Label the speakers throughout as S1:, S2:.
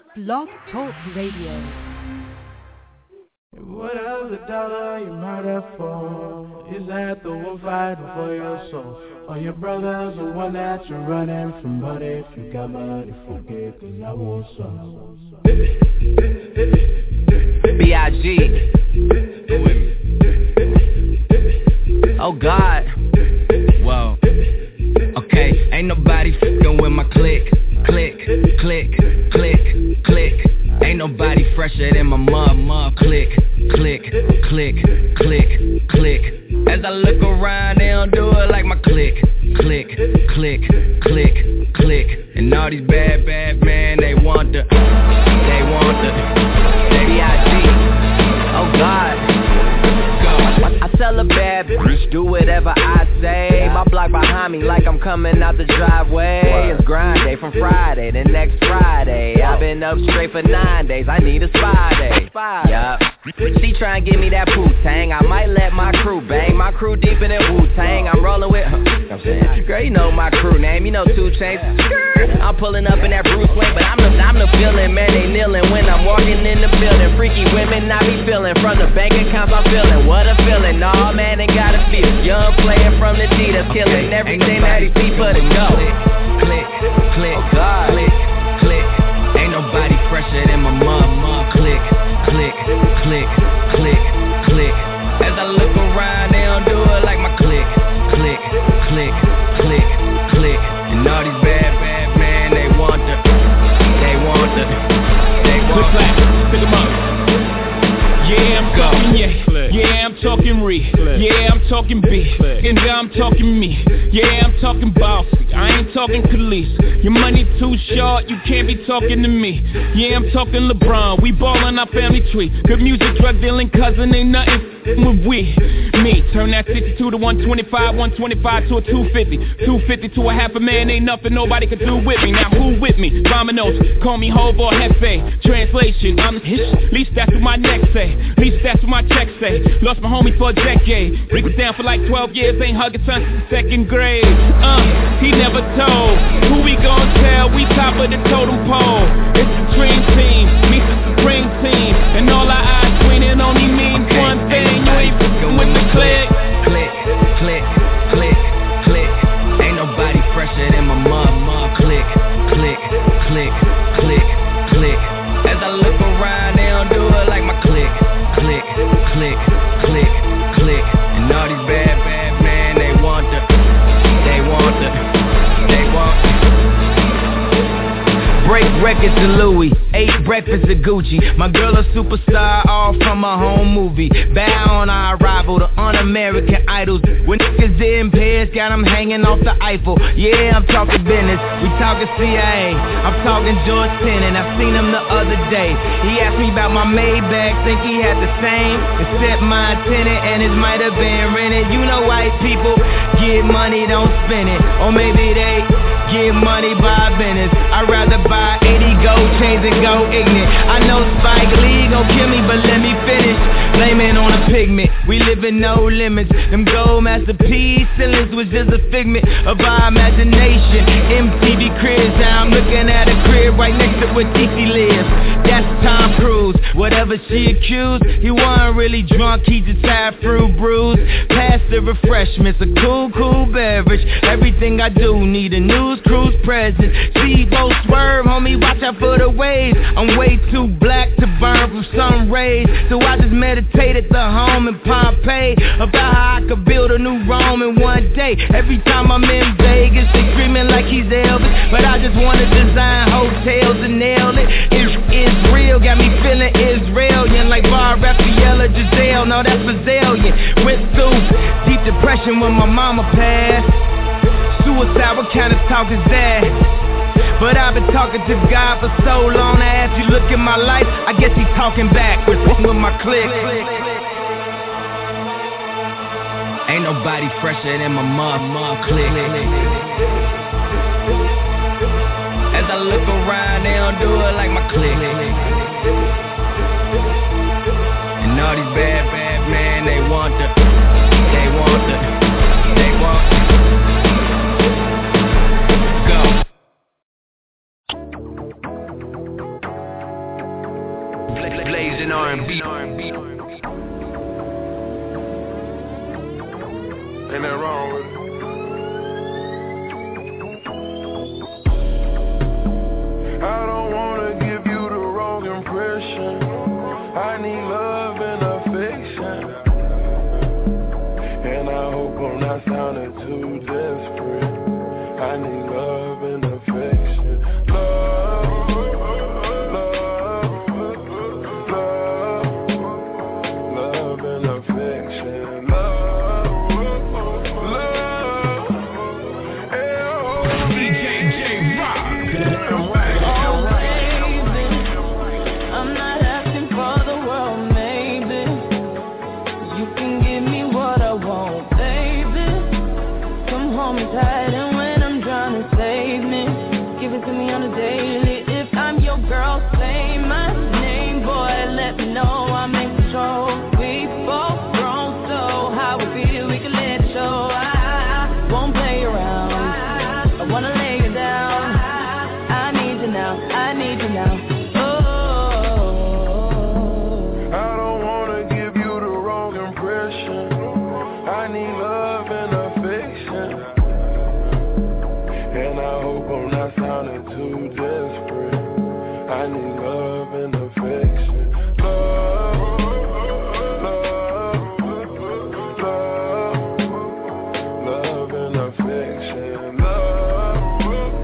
S1: Blog Talk Radio.
S2: Whatever the dollar you murder for, is that the one fighting for your soul? Or your brother's the one that you're running from? But if you got money, forget, cause I want some.
S3: B.I.G. Oh God. Whoa. Okay, ain't nobody f***ing with my click. Click, click, click, click. Ain't nobody fresher than my mug. Click, click, click, click, click. As I look around, they don't do it like my click. Click, click, click, click. And all these bad men, they want the B.I.G. Oh God. I tell a bad bitch, do whatever I say. My block behind me like I'm coming out the driveway. It's grind day from Friday to next Friday. I've been up straight for 9 days, I need a spy day. Yup. She try and give me that Wu-Tang, I might let my crew bang. My crew deep in that Wu-Tang, I'm rolling with, I'm saying, girl, you know my crew name, you know 2 Chainz. I'm pulling up in that Bruce Wayne, but I'm the feeling, man, they kneeling when I'm walking in the building. Freaky women I be feeling, from the bank accounts I'm feeling. What a feeling, nah, man, they gotta feel. Young player from the D that's killing everything that he see for the go. Click, click, oh God. Click, click. Ain't nobody fresher than my mug. Click, click, click, click, click. As I look around, they don't do it like my click. Click, click, click, click. And all these bad men, they want the
S4: Click clap, pick 'em up. Yeah, I'm talking yeah, I'm talking yeah, I'm talking B, and I'm talking me. Yeah, I'm talking bossy, I ain't talking Khalees. Your money too short, you can't be talking to me. Yeah, I'm talking LeBron, we ballin' our family tree. Good music, drug dealing cousin, ain't nothing with we. Me, turn that 62 to 125, 125 to a 250, 250 to a half a man, ain't nothing nobody could do with me. Now who with me? Vamonos, call me Hov or Hefe. Translation, I'm the least that's what my neck say, least that's what my check say. Lost my homie for a decade, break it down for like 12 years, ain't hugging son since 2nd grade. He never told, who we gon' tell, we top of the totem pole. It's the dream team, meet the supreme team, and all our eyes winning only means one thing, you ain't f***ing with the click.
S3: Click, click, click, click. Ain't nobody fresher than my mug. Click, click, click, click, click. As I look around, they don't do it like my click. Click, click, click, click. And all these bad men, they want break records to Louis, 8 breakfasts to Gucci. My girl a superstar, all from a home movie. Bow on our arrival to Un-American Idols. When niggas in Paris, got them hanging off the Eiffel. Yeah, I'm talking business, we talking CIA. I'm talking George Tenet, I seen him the other day. He asked me about my Maybach, think he had the same, except my tenant and his might have been rented. You know white people get money, don't spend it. Or maybe they get money by business. I'd rather buy 80 gold chains and go ignorant. I know Spike Lee gon' kill me, but let me finish. Blame it on a pigment, we live in no limits. Them gold masterpiece ceilings was just a figment of our imagination. MTV cribs, now I'm looking at a crib right next to where TC lives. That's Tom Cruise, whatever she accused. He wasn't really drunk, he just had fruit brews. Pass the refreshments, a cool beverage. Everything I do need a news cruise present. Speedboat swerve, homie, watch out for the waves. I'm way too black to burn from sun rays, so I just meditate at the home in Pompeii about how I could build a new Rome in one day. Every time I'm in Vegas, they screaming like he's Elvis, but I just wanna design hotels and nail it. It's real, got me feeling Israelian, like Bar Raphael or Giselle. No, that's Brazilian. Went through deep depression when my mama passed. Suicide, what kind of talk is that? But I've been talking to God for so long. Now as you look at my life, I guess he's talking backwards with my click. Ain't nobody fresher than my mug. Click. As I look around, they don't do it like my click. And all these bad men, they want blazing R&B.
S5: Ain't that wrong with it? I don't wanna give you the wrong impression. I need love and affection, and I hope I'm not sounding too desperate. I need love and affection. Love, love and affection.
S6: Tight, and when I'm trying to save me, give it to me on a daily. If I'm your girl, say my name, boy, let me know I'm in control. We both grown, so how we feel, we can let it show. I won't play around, I wanna lay you down. I need you now, I need you now. Oh,
S5: I don't wanna give you the wrong impression. I need love and affection, and I hope I'm not sounding too desperate. I need love and affection. Love, love and affection. Love,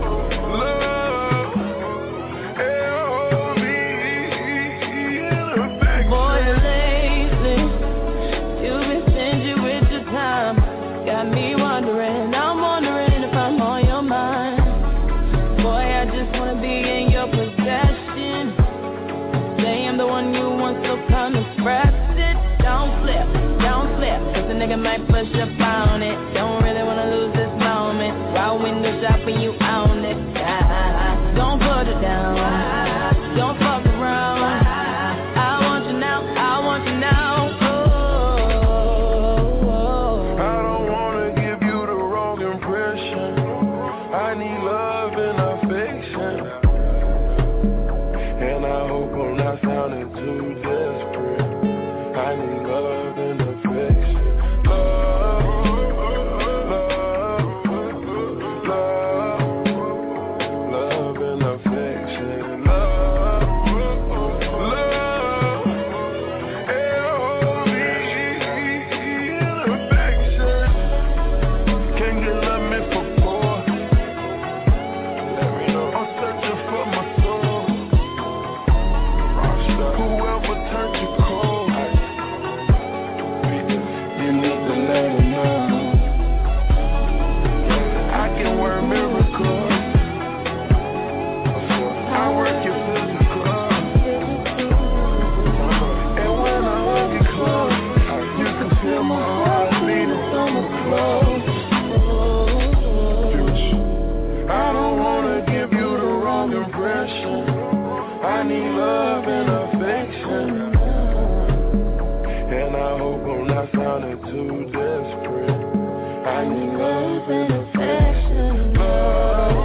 S5: L-O-V-E and affection.
S6: boy, lately, you've been stingy with your time. Got me wondering, I'm wondering if I'm on your mind. Boy, I just wanna be in your possession. Say I'm the one you want, so come express it. Don't slip, cause the nigga might push up on it. Don't really wanna lose this moment. While window shopping, you own it. Don't put it down, don't fuck around. I want you now, I want you now.
S5: I don't wanna give you the wrong impression. I need love and affection, and I hope I'm not sounding too desperate. I need love and affection. Love, love and affection. Love, L-O-V-E and affection. Can't get love me for poor. Let me know. I'm searching for my soul. Whoever turned you cold, you need to let them know. I can work miracles. I work your physical. And when I hug you close, you can feel my heart beating so close. I don't wanna give you the wrong impression. I need love and affection, and I hope I'm not sounding too desperate. I need love and affection. Love,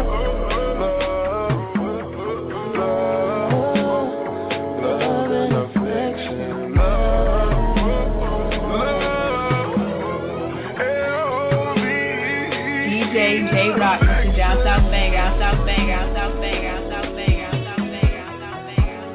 S5: love and affection. Love, L-O-V-E.
S7: DJ J-Rock, this is down south bang, down south bang, down south bang, down south bang, down south bang, down south bang, down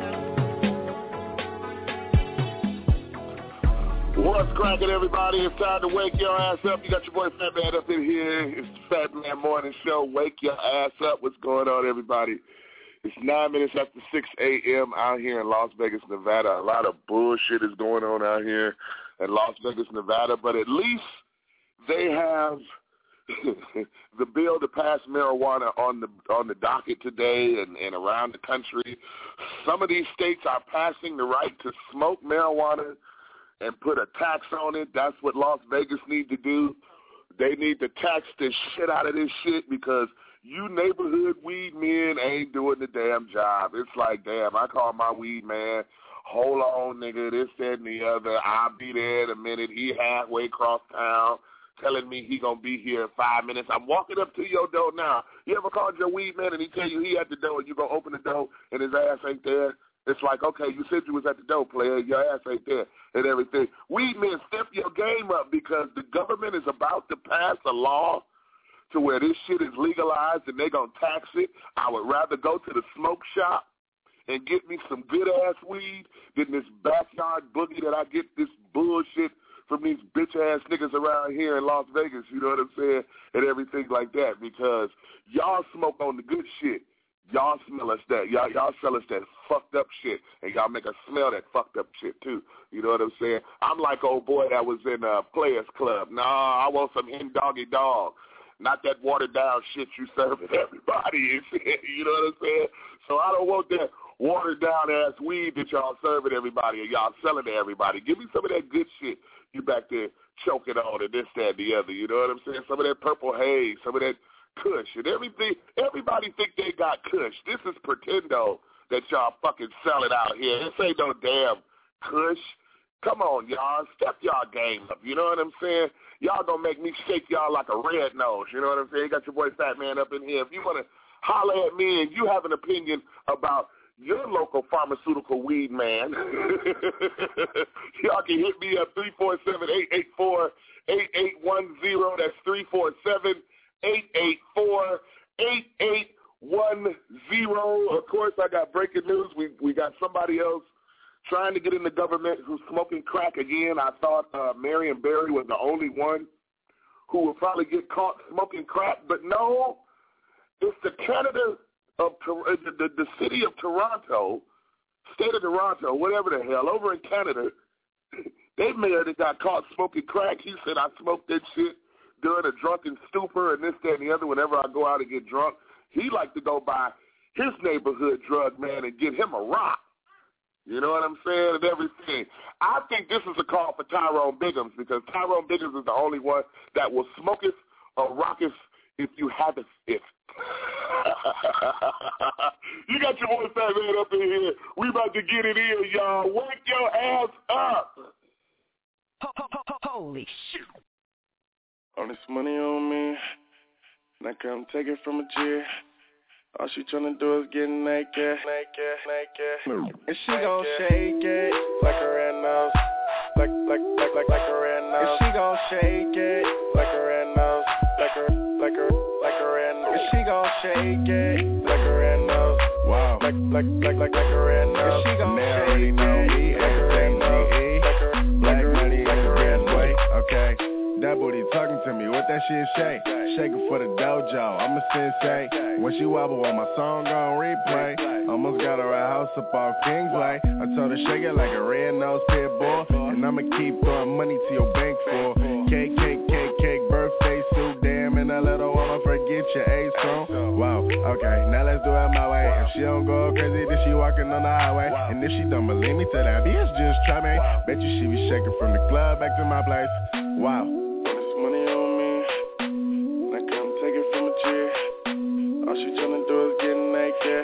S7: south bang.
S8: What's cracking, everybody? It's time to wake your ass up. You got your boy Fat Man up in here. It's the Fat Man Morning Show. Wake your ass up. What's going on, everybody? It's 9 minutes after 6 a.m. out here in Las Vegas, Nevada. A lot of bullshit is going on out here in Las Vegas, Nevada, but at least they have the bill to pass marijuana on the docket today and around the country. Some of these states are passing the right to smoke marijuana and put a tax on it. That's what Las Vegas need to do. They need to tax the shit out of this shit because you neighborhood weed men ain't doing the damn job. It's like, damn, I call my weed man, hold on, nigga, this, that, and the other. I'll be there in a minute. He halfway across town telling me he going to be here in 5 minutes. I'm walking up to your door now. You ever called your weed man and he tell you he at the door and you going to open the door and his ass ain't there? It's like, okay, you said you was at the door, player. Your ass ain't there and everything. Weed men, step your game up because the government is about to pass a law to where this shit is legalized and they're going to tax it. I would rather go to the smoke shop and get me some good-ass weed than this backyard boogie that I get this bullshit from these bitch-ass niggas around here in Las Vegas, you know what I'm saying, and everything like that, because y'all smoke on the good shit. Y'all smell us that. Y'all sell us that fucked up shit, and y'all make us smell that fucked up shit, too. You know what I'm saying? I'm like old boy that was in Players Club. Nah, I want some hen doggy dog. Not that watered-down shit you serving everybody. You know what I'm saying? So I don't want that watered-down-ass weed that y'all serving everybody and y'all selling to everybody. Give me some of that good shit you back there choking on and this, that, and the other. You know what I'm saying? Some of that purple haze, some of that kush and everything. Everybody think they got kush. This is pretendo that y'all fucking selling out here. This ain't no damn kush. Come on, y'all. Step y'all game up. You know what I'm saying? Y'all gonna make me shake y'all like a red nose. You know what I'm saying? You got your boy Fat Man up in here. If you want to holler at me and you have an opinion about your local pharmaceutical weed man, y'all can hit me up 347-884-8810. That's 347-884-8810. Of course, I got breaking news. We got somebody else trying to get in the government who's smoking crack again. I thought Marion Barry was the only one who would probably get caught smoking crack, but no, it's the Canada of the city of Toronto, state of Toronto, whatever the hell, over in Canada, they mayor that got caught smoking crack. He said, I smoked that shit during a drunken stupor and this, that, and the other whenever I go out and get drunk. He like to go by his neighborhood drug man and get him a rock. You know what I'm saying? And everything. I think this is a call for Tyrone Biggums because Tyrone Biggums is the only one that will smoke it or rock it if you have it. You got your boy Fat Man up in here. We about to get it in, y'all. Wake your ass up.
S1: Holy shit.
S9: All this money on me, and I come take it from a G. All she tryna do is get naked. And she gon' shake it like a red nose. Like a red nose. And she gon' shake it like a red nose. Like a red nose. And she gon' shake it like a red nose. Wow. Like a red nose. And she gon' shake it like a red nose. Black money in the red way. Okay. That booty talking to me, what that shit shake? Shaking for the dojo, I'm a sensei. When she wobble on my song on replay, almost got her a house up off Kingsway. I told her shake it like a red nose pit bull, and I'ma keep throwing money to your bank for cake, birthday suit, damn, and a little woman forget your A song. Wow, okay, now let's do it my way. If she don't go crazy, then she walking on the highway. And if she don't believe me, tell that bitch just try me. Bet you she be shaking from the club back to my place. Wow. Money on me, and I come take it from a G. All she tryna do is get naked.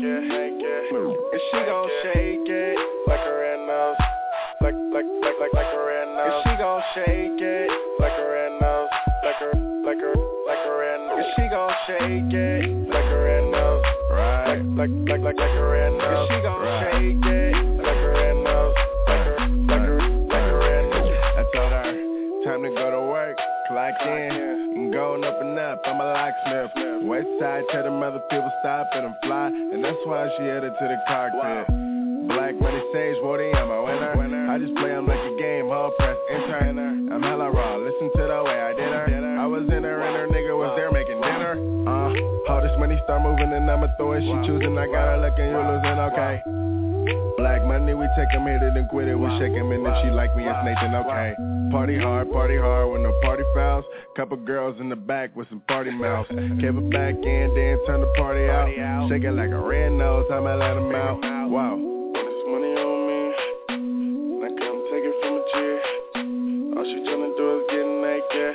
S9: And she gon' shake it like a red nose. Like a red nose. And she gon' shake it like a red nose. Like a red nose. And she gon' shake it like a red nose. Right. Like a red nose. And she gon' shake it like a red nose. Like a red nose. I told her, time to go to work. Clock in, I'm going up and up, I'm a locksmith. West side, tell them other people stop and I'm fly, and that's why she headed to the cockpit. Black money sage, Woody, I'm a winner. I just play them like a game, hall press, intern. I'm hella raw, listen to the way I did her. I was in her and her nigga was there making dinner. All this money start moving and I'ma throw it. She choosing, I got her looking, you losing, okay. Black money, we take him, hit it and quit it. We shake him and if she like me, it's Nathan, okay. Party hard with no party fouls. Couple girls in the back with some party mouths. Kept it back in, then turn the party out. Shake it like a red nose, I'ma let him out. Wow. This money on me, and I come take it from a G. All she tryna do is get naked.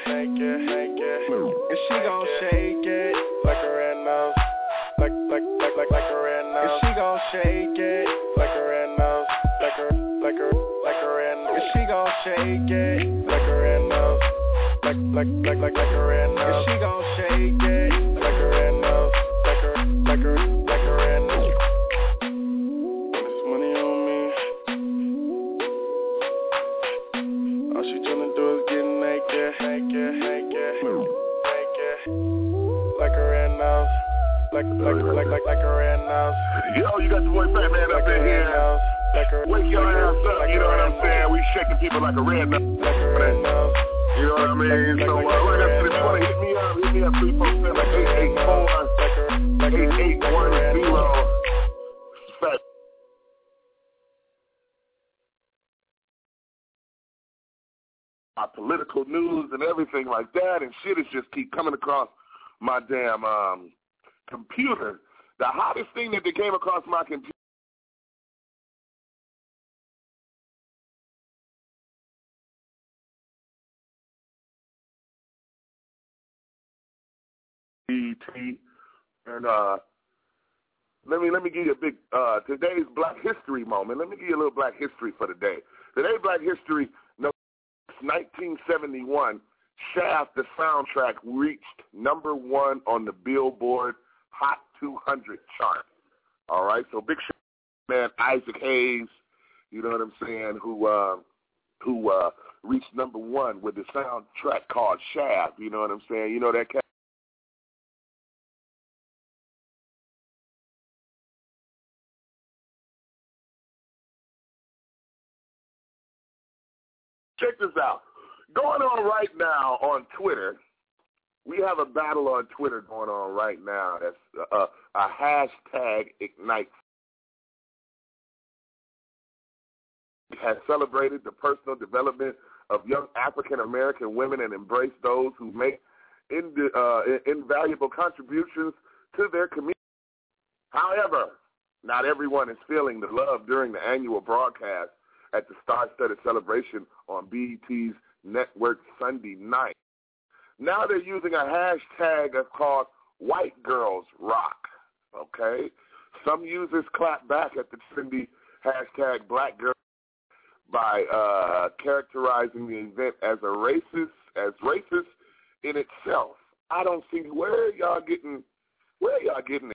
S9: And she gon' shake it like a red nose. Like a red nose. And she gon' shake it like a red nose. Like a red nose. And she gon' shake it like a red nose. Like a red nose. And she gon' shake it like a red nose. Like a red nose. This money
S8: You got your boy Fat Man up in here. Wake your ass up, you know what I'm saying? We shaking people like a red nut. You know what I mean? So, like I said, if you want to hit me up 347-884-8810. Fat. Our political news and everything like that, and shit is just keep coming across my damn computer. The hottest thing that they came across my computer. And let me give you a big today's Black History moment. Let me give you a little Black History for the day. Today's Black History. 1971, Shaft, the soundtrack, reached number 1 on the Billboard Hot 200 chart. All right, so big shout man Isaac Hayes, you know what I'm saying, who reached number 1 with the soundtrack called Shaft. You know what I'm saying? You know that cat. Check this out. Going on right now on Twitter, we have a battle on Twitter going on right now. That's a hashtag Ignite. It has celebrated the personal development of young African-American women and embraced those who make invaluable contributions to their community. However, not everyone is feeling the love during the annual broadcast at the star-studded celebration on BET's network Sunday night. Now they're using a hashtag called White Girls Rock, okay? Some users clap back at the trendy hashtag Black Girls by characterizing the event as racist in itself. I don't see where y'all getting it.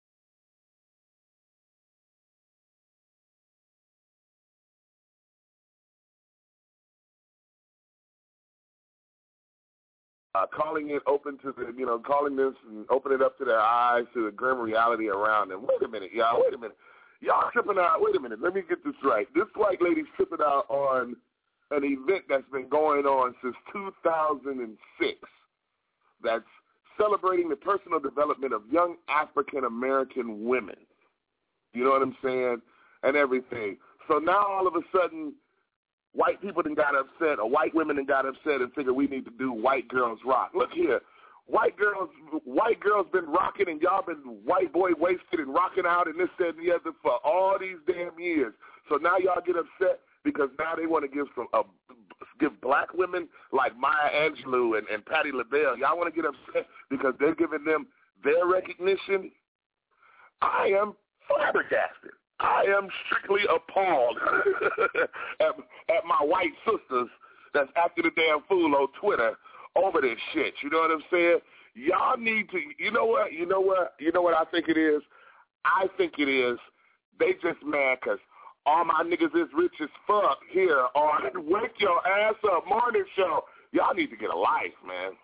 S8: Calling it open to the, calling this and open it up to their eyes to the grim reality around them. Wait a minute, y'all. Y'all tripping out. Wait a minute. Let me get this right. This white lady's tripping out on an event that's been going on since 2006 that's celebrating the personal development of young African-American women. You know what I'm saying? And everything. So now all of a sudden, white people done got upset, or white women done got upset and figured we need to do White Girls Rock. Look here, white girls been rocking, and y'all been white boy wasted and rocking out and this, that, and the other for all these damn years. So now y'all get upset because now they want to give black women like Maya Angelou and Patti LaBelle. Y'all want to get upset because they're giving them their recognition. I am flabbergasted. I am strictly appalled at my white sisters that's acting a damn fool on Twitter over this shit. You know what I'm saying? Y'all need to, you know what I think it is? I think it is they just mad because all my niggas is rich as fuck here on Wake Your Ass Up morning show. Y'all need to get a life, man.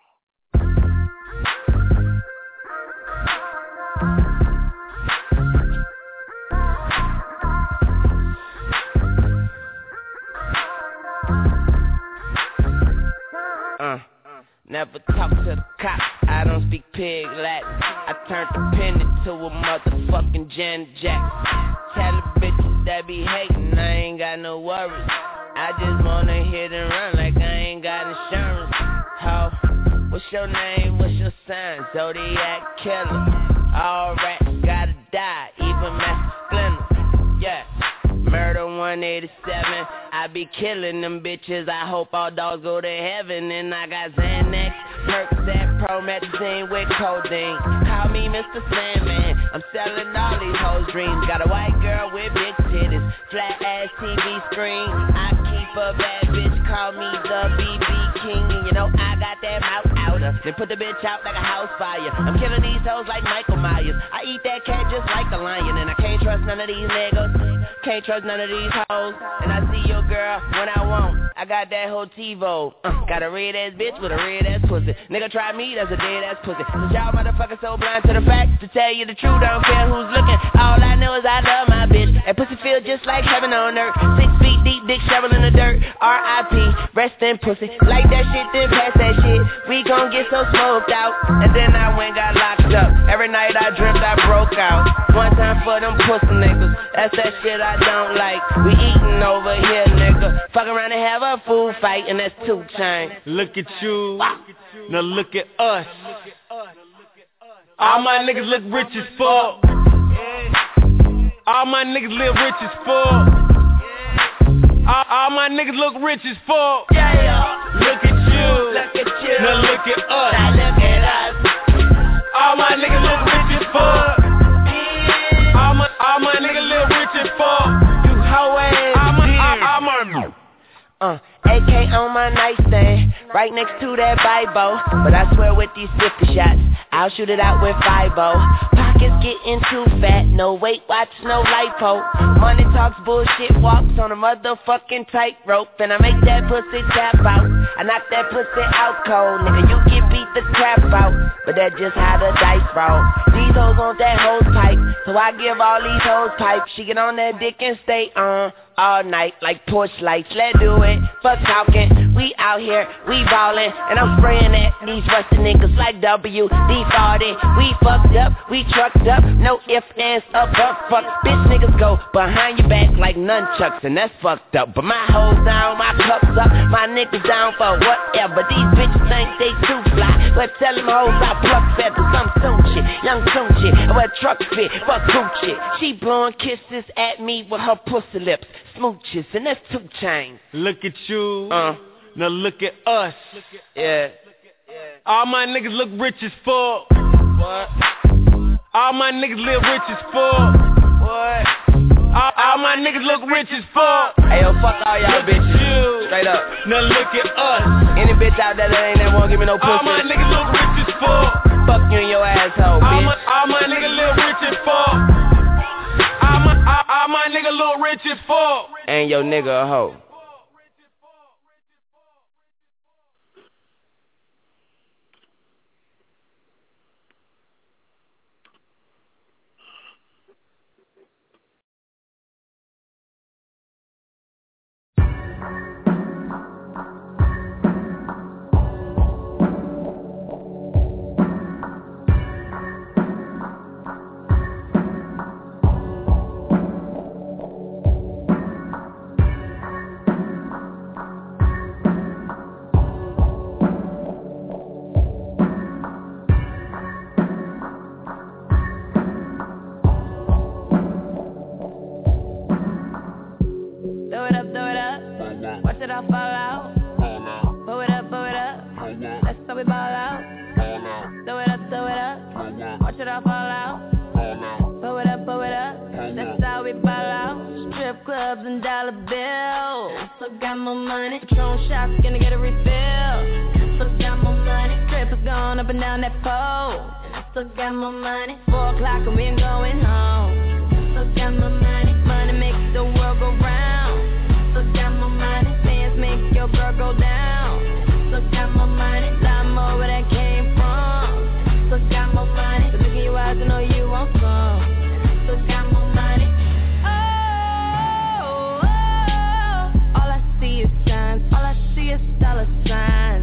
S3: Never talk to the cops, I don't speak pig Latin. I turned the pen into a motherfucking Janet Jackson. Tell the bitches that be hating, I ain't got no worries. I just wanna hit and run like I ain't got insurance. Ho, what's your name, what's your sign? Zodiac killer. All rats gotta die, even Master Splinter. Yeah. Murder 187, I be killing them bitches. I hope all dogs go to heaven. And I got Xanax, Percocet, Promethazine with codeine. Call me Mr. Sandman, I'm selling all these hoes' dreams. Got a white girl with big titties, flat ass TV screen. I keep a bad bitch, call me the BB King. And you know I got that mouth outer, then put the bitch out like a house fire. I'm killing these hoes like Michael Myers. I eat that cat just like a lion, and I can't trust none of these niggas.
S10: can't trust none of these hoes. And I see your girl when I want. I got that whole TiVo. Got a red ass bitch with a red ass pussy. Nigga try me, that's a dead ass pussy. Cause y'all motherfuckers so blind to the facts. To tell you the truth, I don't care who's looking. All I know is I love my bitch. That pussy feel just like heaven on earth. 6 feet deep, dick shovel in the dirt. R.I.P. Rest in pussy. Like that shit, then pass that shit. We gon' get so smoked out. And then I went got locked up. Every night I dreamt I broke out. One time for them pussy niggas. That's that shit I don't like. We eatin' over here, nigga. Fuck around and have a food fight, and that's 2 Chainz.
S4: Look at you, now look at us. All my niggas look rich as fuck. All my niggas live rich as fuck. All my niggas look rich as fuck.
S10: Yeah.
S4: Look at you, now look at us.
S10: Now look at us.
S4: All my niggas look rich as fuck. All my niggas live rich as fuck.
S10: You hoe ass. AK on my nightstand, right next to that Bible. But I swear with these 50 shots, I'll shoot it out with 5-0. Pockets getting too fat, no Weight Watch, no lipo. Money talks, bullshit walks on a motherfucking tightrope. And I make that pussy tap out, I knock that pussy out cold. Nigga, you can beat the crap out, but that's just how the dice roll. These hoes want that hose pipe, so I give all these hoes pipe. She get on that dick and stay on all night like porch lights. Let's do it, fuck talking. We out here, we ballin', and I'm spraying at these rusty niggas like WD-40. We fucked up, we trucked up, no ifs, ands, up, fuck. Bitch niggas go behind your back like nunchucks, and that's fucked up. But my hoes down, my cups up, my niggas down for whatever. These bitches think they too fly, but tell them hoes I pluck feathers. I'm Tunchi, young Tunchi, I wear truck fit, fuck Gucci. She blowing kisses at me with her pussy lips, smooches, and that's 2 Chainz.
S4: Look at you, now look at us.
S10: Yeah.
S4: All my niggas look rich as fuck.
S10: What?
S4: All my niggas live rich as fuck.
S10: What?
S4: All my niggas look rich as fuck.
S10: Hey yo, fuck all y'all bitches.
S4: You.
S10: Straight up.
S4: Now look at us.
S10: Any bitch out there that ain't never won't give me no pussy.
S4: All my niggas look rich as fuck.
S10: Fuck you and your asshole, bitch.
S4: All my niggas live rich as fuck. All my niggas look rich as fuck.
S10: And your nigga a hoe.
S6: Got my money, 4 o'clock and we ain't going home. So got my money, money makes the world go round. So got my money, fans make your girl go down. So got my money, lot more where that came from. So got my money, so look in your eyes and know you want some. So got my money. Oh, all I see is signs, all I see is dollar signs.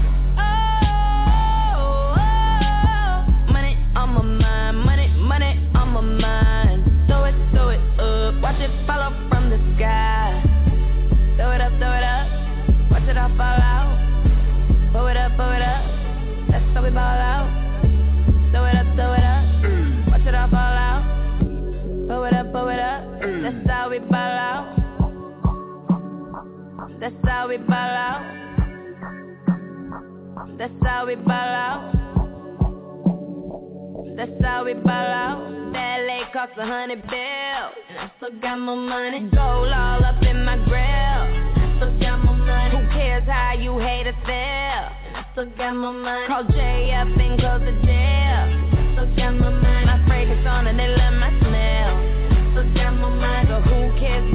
S6: Watch it fall up from the sky. Throw it up, watch it all fall out. Throw it up, that's how we ball out. Throw it up, watch it all fall out. Throw it up, that's how we ball out. That's how we ball out. That's how we ball out. That's how we ball out. That lake cost $100 bills. And I still got my money. Gold all up in my grill. And I still got my money. Who cares how you haters feel? And I still got my money. Call Jay up and close the jail. And I still got my money. My fragrance on and they love my smell. And I still got my money. So who cares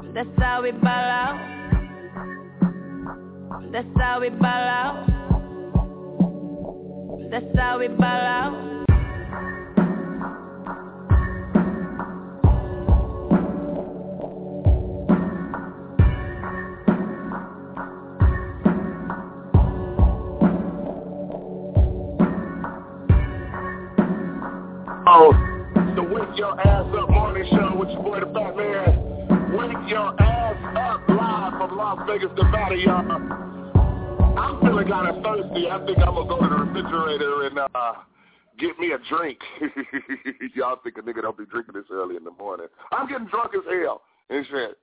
S6: That's how we ball out. That's how we ball out. That's how we ball out.
S8: Oh, the Wake Your Ass Up morning show with your boy the Batman. Wake Your Ass Up live from Las Vegas, Nevada, y'all. I'm feeling kind of thirsty. I think I'm going to go to the refrigerator and get me a drink. Y'all think a nigga don't be drinking this early in the morning. I'm getting drunk as hell and shit.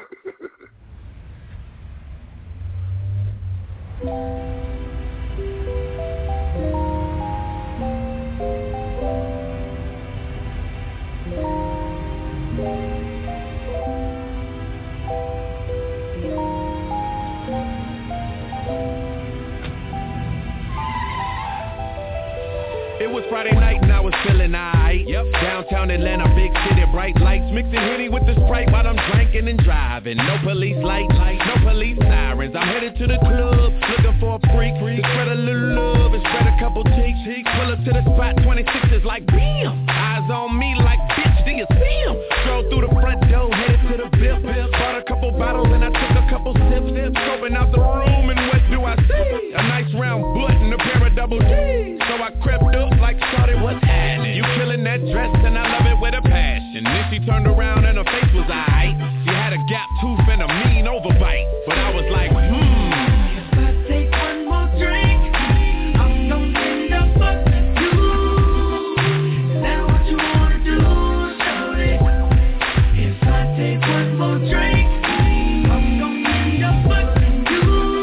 S11: It was Friday night and I was feeling aight. Yep. Downtown Atlanta, big city, bright lights, mixing Henny with the Sprite while I'm drinking and driving. No police lights, no police sirens. I'm headed to the club, looking for a freak to spread a little love and spread a couple cheeks. Pull up to the spot, 26 is like bam. Eyes on me like bitch, do you see him? Stroll through the front door, headed to the VIP. Bought a couple bottles and I took a couple sips. Scoping out the room and what do I see? A nice round butt and a pair of double D's. So I crept up like started what's happening. You killing that dress and I love it with a passion. Then she turned around and her face was aight. She had a gap tooth and a mean overbite. But I was like, If I take one more drink, I'm gonna end up fucking you. Is that what you wanna do, shorty? If I take one more drink, I'm gonna end up fucking you.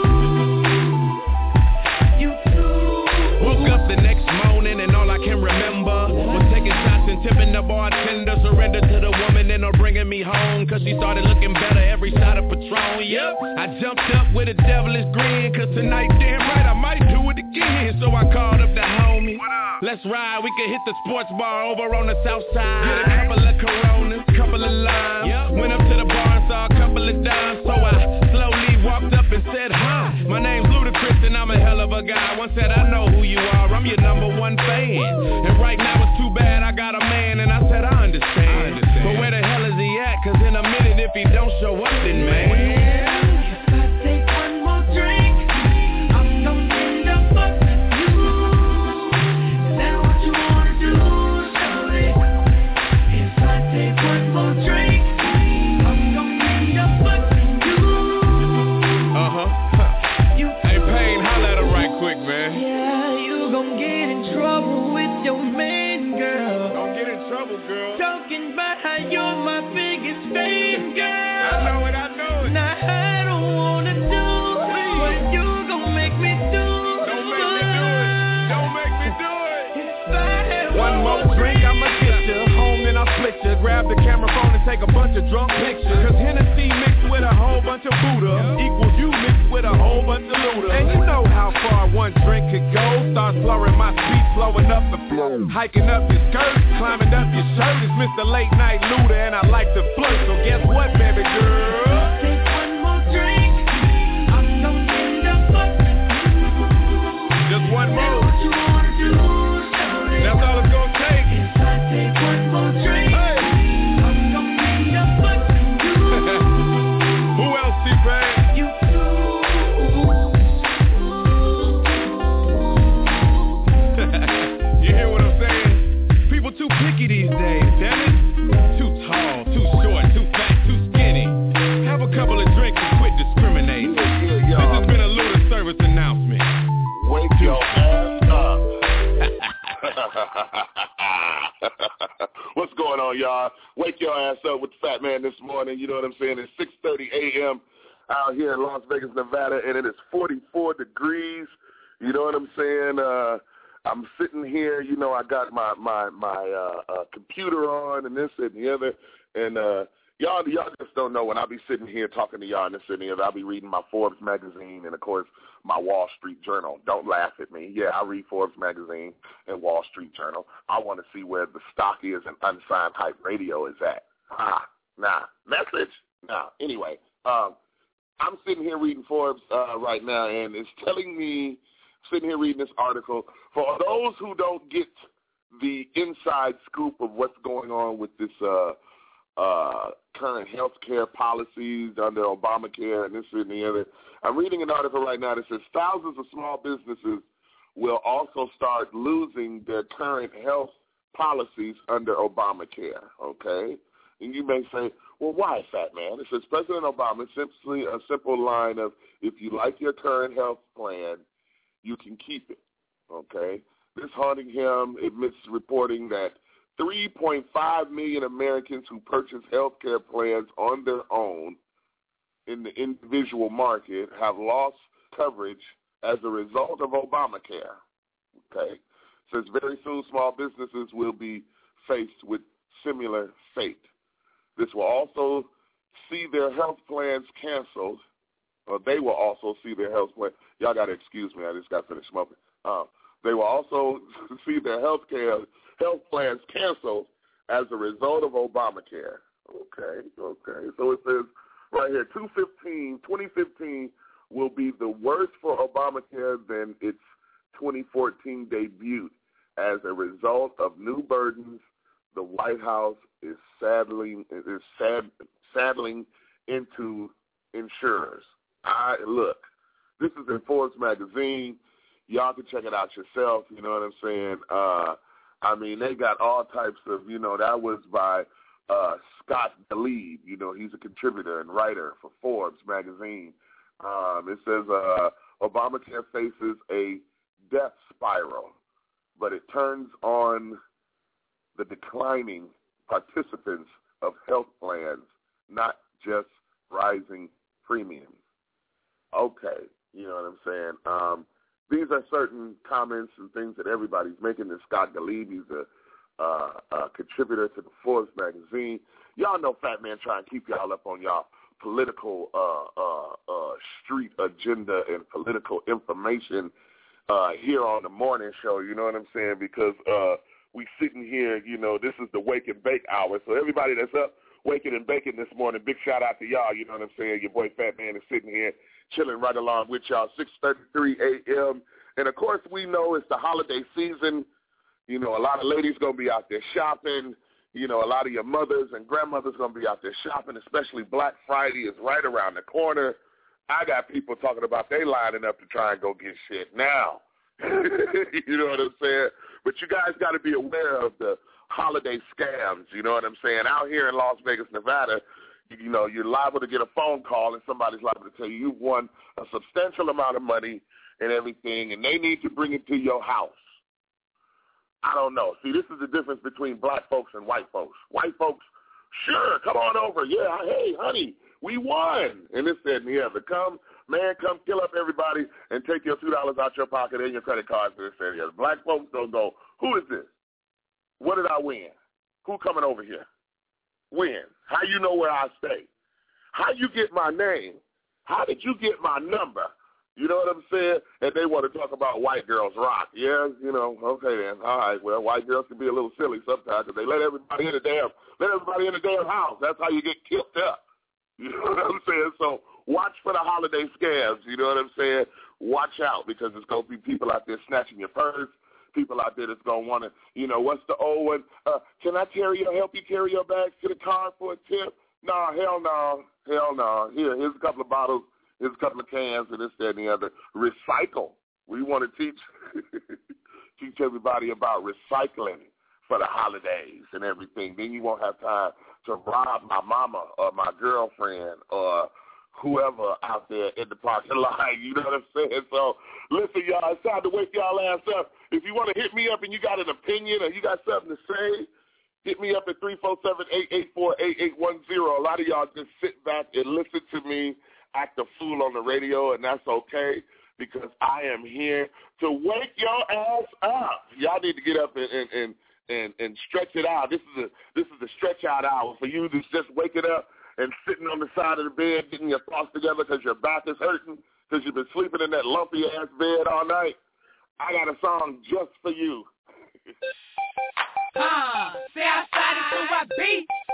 S11: You too. Woke up the next morning and all I can remember was taking shots and tipping the bartender. Surrender to the woman and her bringing me home, cause she started looking better every shot of Patron. Yep, I jumped up with a devilish grin, cause tonight damn right I might do it again. So I called up the homie, let's ride, we can hit the sports bar over on the south side. Get a couple of Coronas, couple of limes. Went up to the bar and saw a couple of dimes. So I slowly walked up and said, hi, my name's Ludacris and I'm a hell of a guy. One said, I know who you are, I'm your number one fan. And right now it's too bad I got a man. And I said, I understand. But where the hell is he at? Cause in a minute if he don't show up then man, if I take one more drink, I'm gonna end up fucking you. Is that what you wanna do, shorty? If I take one more drink, I'm gonna end up fucking you. Hey Payne, holla at her right quick, man. Yeah, you gon' get in trouble with your man, girl. Don't get in trouble, girl. Talking about how you're my biggest fan, girl. I know it. Now I don't wanna do what you gon' make me do. Don't make me do it. If I had one more drink, I'ma get you home and I'll split you. Grab the camera phone and take a bunch of drunk pictures. Cause Hennessy mixed with a whole bunch of Buddha equals you mixed with a whole bunch of Luda. And you know how far one drink could go. Start slurring my speech, slowing up the flow. Hiking up your skirt, climbing up your shirt. It's Mr. Late Night Luda and I like to flirt. So guess what, baby girl? Take one more drink, I'm gonna end up fucking you. Just one more. That's what you wanna do, shorty. That's all it's gonna take. If I take one more drink, I'm gonna end up fucking you. Who else, T-Pain? You too. You hear what I'm saying? People too picky these days, damn it. Too tall, too short, too fat, too skinny. Have a couple of drinks and quit discriminating. This has been a Luda service announcement.
S8: Wake your ass up. What's going on, y'all? Wake your ass up with the Fat Man this morning. You know what I'm saying? It's 6:30 a.m. out here in Las Vegas, Nevada, and it is 44 degrees. You know what I'm saying? I'm sitting here, you know, I got my computer on and this and the other, and y'all just don't know when I be sitting here talking to y'all and this and the other, I'll be reading my Forbes magazine and, of course, my Wall Street Journal. Don't laugh at me. Yeah, I read Forbes magazine and Wall Street Journal. I want to see where the stock is and Unsigned Hype Radio is at. Nah. Message? Now, anyway, I'm sitting here reading Forbes right now, and it's telling me, sitting here reading this article, for those who don't get the inside scoop of what's going on with this current health care policies under Obamacare and this and the other, I'm reading an article right now that says thousands of small businesses will also start losing their current health policies under Obamacare, okay? And you may say, well, why, Fat Man? It says President Obama, simply a simple line of, if you like your current health plan, you can keep it, okay? This haunting him admits reporting that 3.5 million Americans who purchase health care plans on their own in the individual market have lost coverage as a result of Obamacare, okay? Says very soon small businesses will be faced with similar fate. This will also see their health plans canceled, or they will also see their health plans. Y'all got to excuse me, I just got finished smoking. They will also see their health plans canceled as a result of Obamacare. Okay. So it says right here, 2015 will be the worst for Obamacare than its 2014 debut. As a result of new burdens, the White House is saddling into insurers. Look, this is in Forbes magazine. Y'all can check it out yourself. You know what I'm saying? I mean, they got all types of, that was by Scott Galib. He's a contributor and writer for Forbes magazine. It says Obamacare faces a death spiral, but it turns on the declining participants of health plans, not just rising premiums. Okay, you know what I'm saying? These are certain comments and things that everybody's making. This Scott Galib, he's a contributor to the Forbes magazine. Y'all know Fat Man trying to keep y'all up on y'all political street agenda and political information here on the morning show, you know what I'm saying? Because we sitting here, this is the wake and bake hour. So everybody that's up waking and baking this morning, big shout out to y'all, you know what I'm saying? Your boy Fat Man is sitting here chilling right along with y'all, 6:33 a.m. And, of course, we know it's the holiday season. A lot of ladies going to be out there shopping. A lot of your mothers and grandmothers going to be out there shopping, especially Black Friday is right around the corner. I got people talking about they lining up to try and go get shit now. You know what I'm saying? But you guys got to be aware of the holiday scams, you know what I'm saying? Out here in Las Vegas, Nevada, you're liable to get a phone call and somebody's liable to tell you you've won a substantial amount of money and everything, and they need to bring it to your house. I don't know. See, this is the difference between black folks and white folks. White folks, sure, come on over. Yeah, hey, honey, we won. And this said, yeah, but come kill up everybody and take your $2 out your pocket and your credit cards. And this said, yeah. Black folks don't go, who is this? What did I win? Who coming over here? When? How you know where I stay? How you get my name? How did you get my number? You know what I'm saying? And they want to talk about white girls rock. Yeah, okay then. All right, well, white girls can be a little silly sometimes because they let everybody in the damn house. That's how you get killed up. You know what I'm saying? So watch for the holiday scams. You know what I'm saying? Watch out because there's going to be people out there snatching your purse. People out there that's going to want to, what's the old one? Can I help you carry your bags to the car for a tip? No, hell no. Here's a couple of bottles. Here's a couple of cans and this, that, and the other. Recycle. We want to teach everybody about recycling for the holidays and everything. Then you won't have time to rob my mama or my girlfriend or whoever out there in the parking lot. You know what I'm saying? So, listen, y'all, it's time to wake y'all ass up. If you want to hit me up and you got an opinion or you got something to say, hit me up at 347-884-8810. A lot of y'all just sit back and listen to me act a fool on the radio, and that's okay because I am here to wake your ass up. Y'all need to get up and stretch it out. This is the stretch out hour for you to just wake it up and sitting on the side of the bed getting your thoughts together because your back is hurting because you've been sleeping in that lumpy-ass bed all night. I got a song just for you.
S12: Say outside to my beat.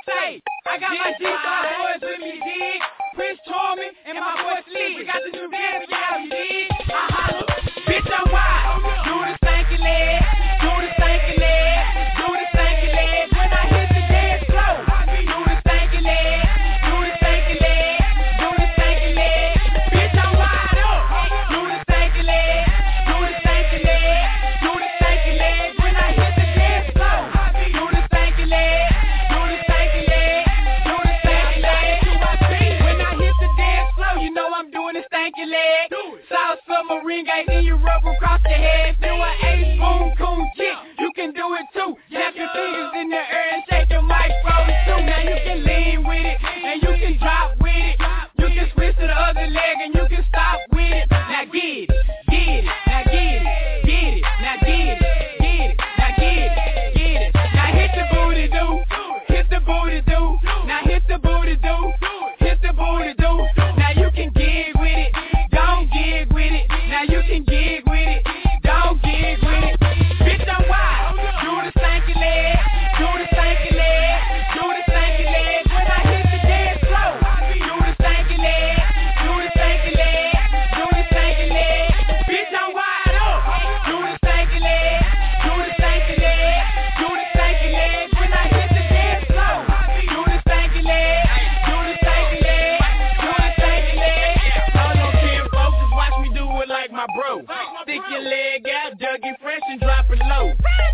S12: Say, I got my G-Star boys with me, dig? Prince Charming and my boy Slick. We got the new dance, y'all, you dig? I holla, bitch, I'm wild. Do the stanky leg, do the stanky leg, do the stanky leg. When I hit the dance floor, do the stanky leg, do the stanky leg, do the stanky leg. Bitch, I'm wide up. Do the stanky leg, do the stanky leg, do the stanky leg. When I hit the dance floor, do the stanky leg, do the stanky leg, do the stanky leg. When I hit the dance floor, you know I'm doing the stanky leg. South submarine gang, then you rub across the head. Do an ace boom coon kick, you can do it too. Snap your fingers in the air and shake your microphone too. Now you can lean with it and you can drop with it. You can switch to the other leg and you can stop with it. Now get it, now get it, get it, now get it, get it, now get it, get it. Now hit the booty do, hit the booty do. Now hit the booty do, hit the booty do. Now you can gig with it, don't gig with it. Now you can gig with it, don't gig with it. Bitch, I'm wild. Do the stanky leg, do the stanky leg, do the stanky leg. When I hit the dance floor, do the stanky leg, do the stanky leg, do the stanky leg. Bitch, I'm wide up. Do the stanky leg, do the stanky leg, do the stanky leg. When I hit the dance floor, do the stanky leg, do the stanky leg, do the stanky leg. All on 10 folks, just watch me do it like my bro. Stick your leg out, dug it fresh and drop it low.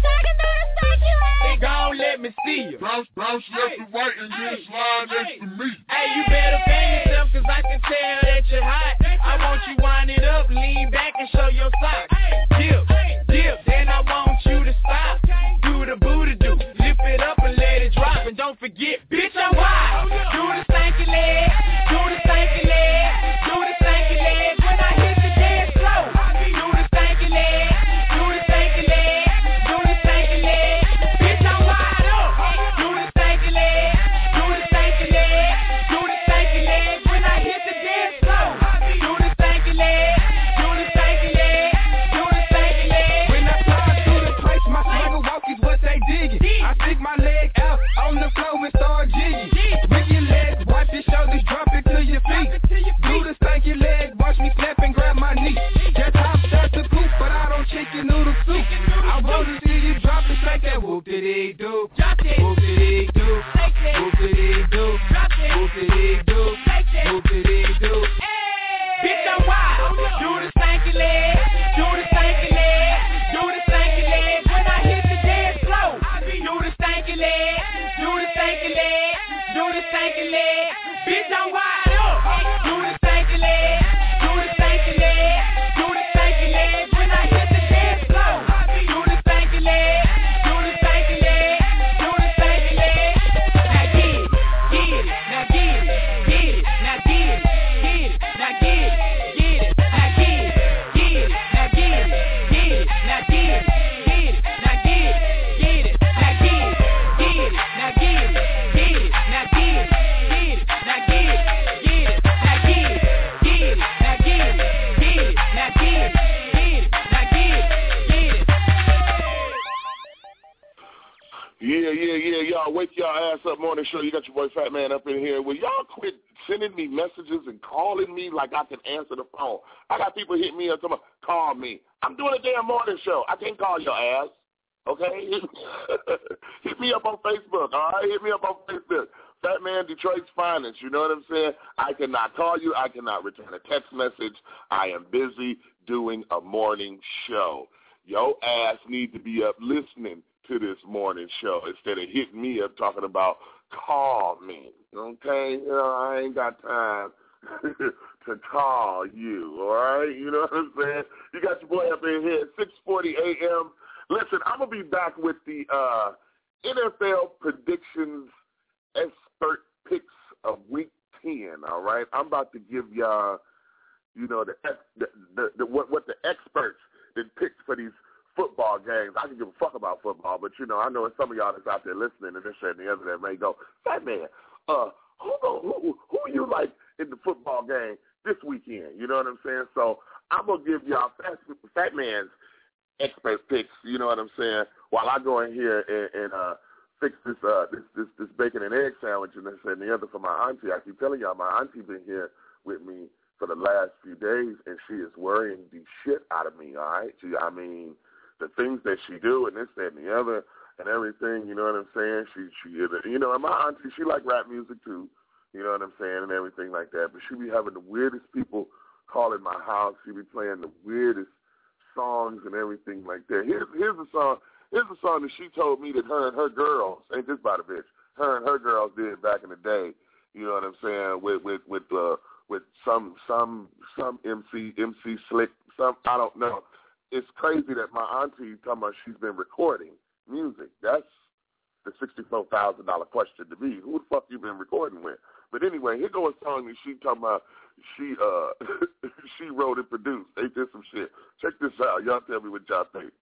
S12: They gon' let me see you.
S8: Bounce left to right and then slide next to me.
S12: Hey, you better fan yourself, cause I can tell that you're hot. I want you wind it up, lean back and show your socks. Dip, dip, then I want you to stop. Do the booty do, lift it up and let it drop. And don't forget, bitch, I'm wild. Do the stanky leg, do the stanky leg, do the stanky leg. When I hit the dance floor, do the stanky leg, do the stanky leg, do the stanky leg. Bitch, I'm wide up. Do the stanky leg, do the stanky leg, do the stanky leg. When I hit the dance floor, do the stanky leg, do the stanky leg, do the stanky leg.
S13: When I fly through the place, my swagger walk is what they digging. I stick my leg out on the floor and start jigging. With your legs, wipe your shoulders, drop it to your feet. Do the stanky leg, watch me slap and grab my knee. Just hop, start to poop, but I don't chicken noodle soup. I want to see you drop it like that. Whoop-de-dee-doo, whoop-de-dee-doo, whoop-de-dee-doo, whoop-de-dee-doo, whoop-de-dee-doo.
S12: Bitch, I'm wild. Do the stanky leg, do the stanky leg, do the stanky leg. When I hit the dance floor, do the stanky leg, do the stanky leg, do the stanky leg. Bitch, I'm wide up. Do the stanky leg, do the stanky leg, do the stanky leg. When I hit the dance floor, do the stanky leg, do the stanky leg, do the stanky leg. Now get it, now get it, now get it, now get it, now get it, now get it, now get it, now get it, get it, now get it, now get it, get it, now get it, get it, now get it, get it, now get it, get it, now get it, get it, now get it, get it, now get it,
S8: Yeah, y'all wake y'all ass up morning show. You got your boy Fat Man up in here. Will y'all quit sending me messages and calling me like I can answer the phone? I got people hitting me up talking about, call me. I'm doing a damn morning show. I can't call your ass. Okay? Hit me up on Facebook, all right? Hit me up on Facebook. Fat Man Detroit's Finest, you know what I'm saying? I cannot call you. I cannot return a text message. I am busy doing a morning show. Your ass need to be up listening to this morning show instead of hitting me up talking about call me, okay? You know, I ain't got time to call you, all right? You know what I'm saying? You got your boy up in here at 6:40 a.m. Listen, I'm going to be back with the NFL predictions expert picks of week 10, all right? I'm about to give y'all, you know, what the experts that picked for these football games. I can give a fuck about football, but, you know, I know some of y'all that's out there listening and this and the other that may go, Fat Man, who you like in the football game this weekend? You know what I'm saying? So I'm going to give y'all Fat Man's expert picks, you know what I'm saying, while I go in here and fix this bacon and egg sandwich and this and the other for my auntie. I keep telling y'all, my auntie been here with me for the last few days, and she is worrying the shit out of me, all right? The things that she do and this, that, and the other and everything, you know what I'm saying? She you know, and my auntie, she like rap music too, you know what I'm saying, and everything like that. But she be having the weirdest people calling my house. She be playing the weirdest songs and everything like that. Here's a song that she told me that her and her girls, ain't this about a bitch, her and her girls did back in the day, you know what I'm saying, with some MC Slick, I don't know. It's crazy that my auntie talking about she's been recording music. That's the $64,000 question to me. Who the fuck you been recording with? But anyway, here goes a song that she talking about she wrote and produced. They did some shit. Check this out. Y'all tell me what y'all think.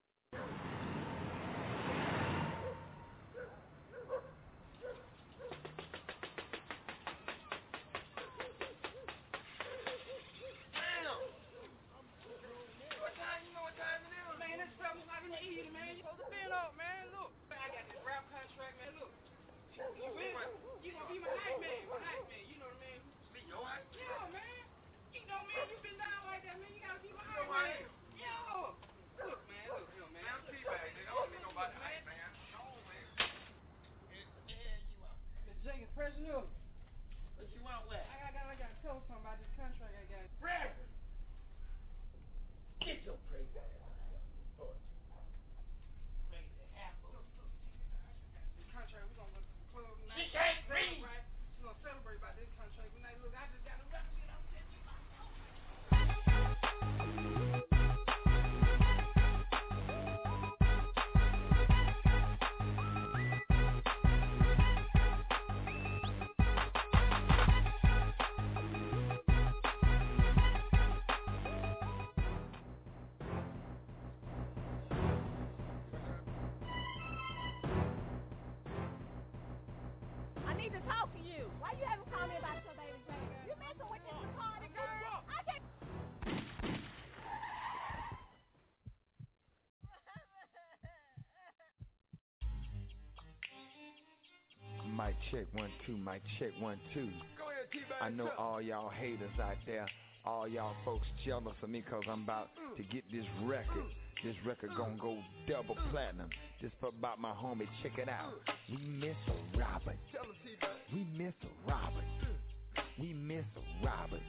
S14: Mic check 1 2, mic check 1 2.
S13: Go ahead, T-Bag.
S14: I know all y'all haters out there, all y'all folks jealous of me because I'm about to get this record. This record gonna go double platinum. Just for about my homie, check it out. We miss a Robert. We miss a Robert. We miss a Robert.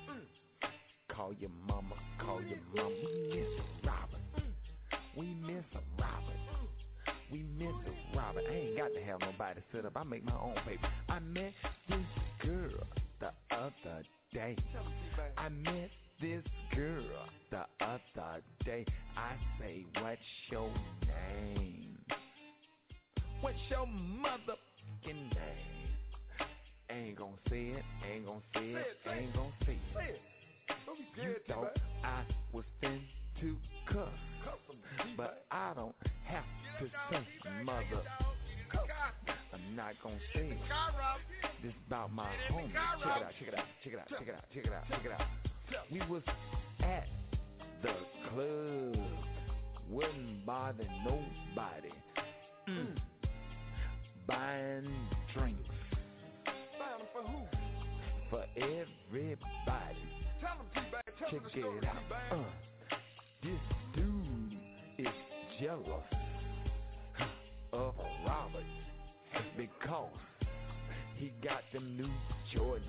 S14: Call your mama, call your mama. We miss a Robert. We miss a Robert. We miss a Robert. I ain't got to have nobody set up. I make my own paper. I met this girl the other day. I met this girl the other day. I say, what's your name? What's your motherfucking name? Ain't gonna say it, ain't gonna say it, ain't gonna say it. You thought I was fin to cuss, but I don't have to say mother. I'm not gonna say it. This about my homie. Check it out, check it out, check it out, check it out, check it out, check it out. We was at the club, wouldn't bother nobody. Buying drinks. Buying for who? For everybody. Tell them, T-Bag. Check it out. This dude is jealous of Robert because he got them new Jordans.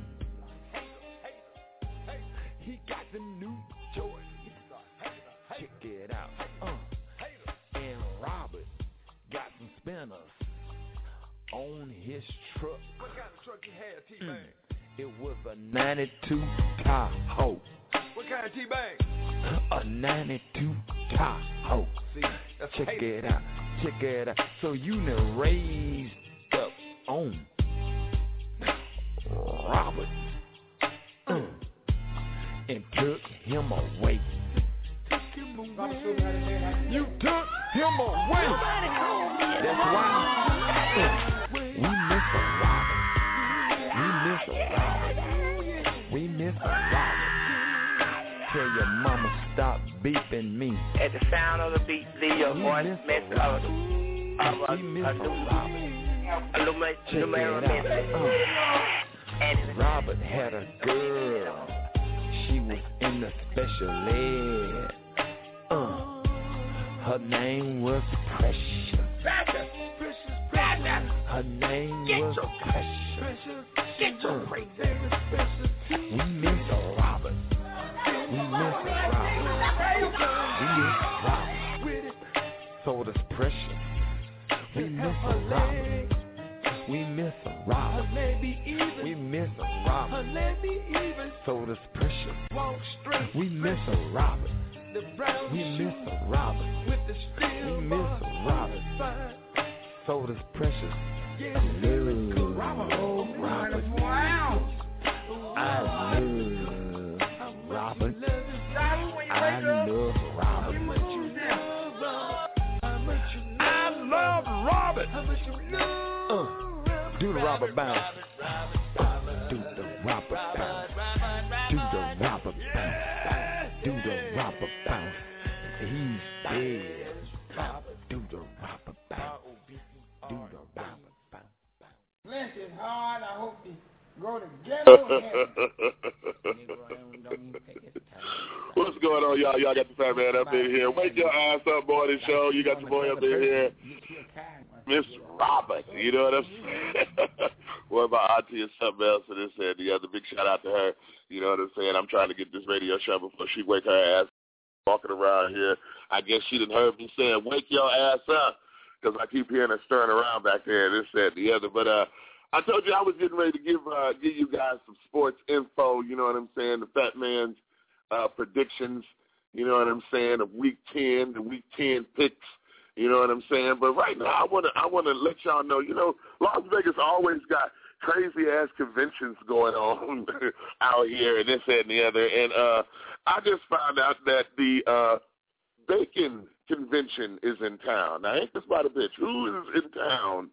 S14: He got them new Jordans. Check it out. And Robert got some spinners on his truck.
S13: What kind of truck you had, T-Bag?
S14: It was a 92 Tahoe.
S13: What kind of T-Bag?
S14: A 92 Tahoe.
S13: See,
S14: check it out. Check it out. So you done raised up on Robert and took him away. You took him away. That's why we miss a Robert. We miss a Robert. We miss a Robert. Tell your mama stop beeping me.
S10: At the sound of the beat, leave your voice mess of a new Robert.
S14: Robert had a girl. She was in the special ed. Her name was Precious. Her name was Precious. We miss Robert. We miss Robert. So does Precious. We miss Robert. We miss Robert. We miss Robert. So does Precious. We miss Robert. We miss Robert. We miss Robert. So does Precious. I love Robert. I love Robert. I love Robert. I love Robert. Do the Robert bounce. Do the Robert bounce. Do the Robert bounce. Do the Robert bounce. He's dead. Do the Robert bounce. Do the Robert bounce.
S15: Bless his heart. I hope he go to ghetto heaven.
S8: What's going on, y'all? Y'all got the fat man up in here. Wake your ass up, morning show. You got your boy up in here. Miss Robert, you know what I'm saying? What about Auntie and something else and this and the other? Big shout out to her. You know what I'm saying? I'm trying to get this radio show before she wake her ass walking around here. I guess she didn't heard me saying, wake your ass up, because I keep hearing her stirring around back there, this and the other. But I told you I was getting ready to give you guys some sports info, you know what I'm saying, the Fat Man's predictions, you know what I'm saying, of Week 10, the Week 10 picks. You know what I'm saying? But right now, I want to let y'all know, you know, Las Vegas always got crazy-ass conventions going on out here and this and the other. And I just found out that the Bacon Convention is in town. Now, ain't this about a bitch? Who is in town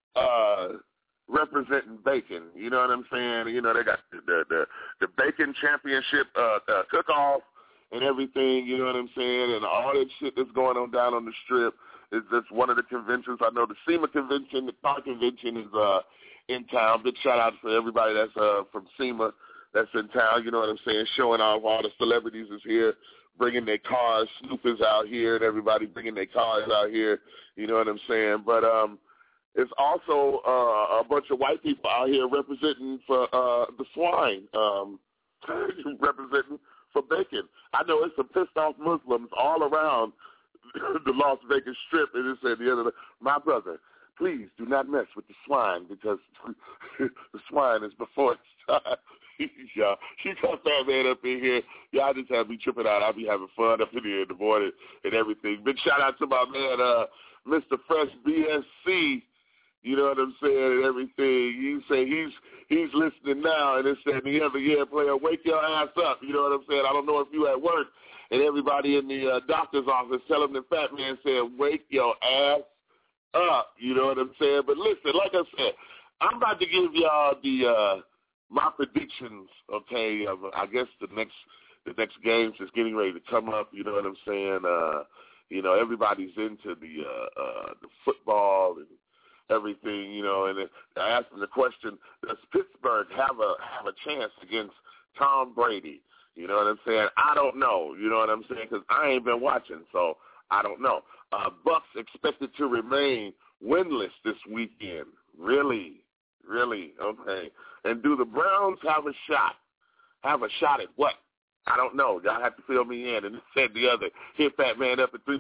S8: representing bacon? You know what I'm saying? You know, they got the Bacon Championship cook-off and everything, you know what I'm saying, and all that shit that's going on down on the Strip is just one of the conventions. I know the SEMA convention, the car convention is in town. Big shout-out for everybody that's from SEMA that's in town, you know what I'm saying, showing off all the celebrities is here, bringing their cars. Snoop is out here and everybody bringing their cars out here, you know what I'm saying. But it's also a bunch of white people out here representing for the swine, representing for bacon. I know it's some pissed off Muslims all around the Las Vegas Strip, and it said the other day, my brother, please do not mess with the swine because the swine is before its time. Y'all, she got that man up in here. Y'all just have me tripping out. I'll be having fun up in here in the morning and everything. Big shout out to my man, Mr. Fresh BSC. You know what I'm saying, and everything. You say he's listening now, and it said the other player, wake your ass up. You know what I'm saying? I don't know if you at work, and everybody in the doctor's office tell him the fat man said, wake your ass up. You know what I'm saying? But listen, like I said, I'm about to give y'all the my predictions. Okay, of, I guess the next games is getting ready to come up. You know what I'm saying? You know, everybody's into the football and everything, you know, and I asked him the question, does Pittsburgh have a chance against Tom Brady? You know what I'm saying? I don't know, you know what I'm saying, because I ain't been watching, so I don't know. Bucks expected to remain winless this weekend. Really? Okay. And do the Browns have a shot? Have a shot at what? I don't know. Y'all have to fill me in. And it said the other. Hit Fat Man up at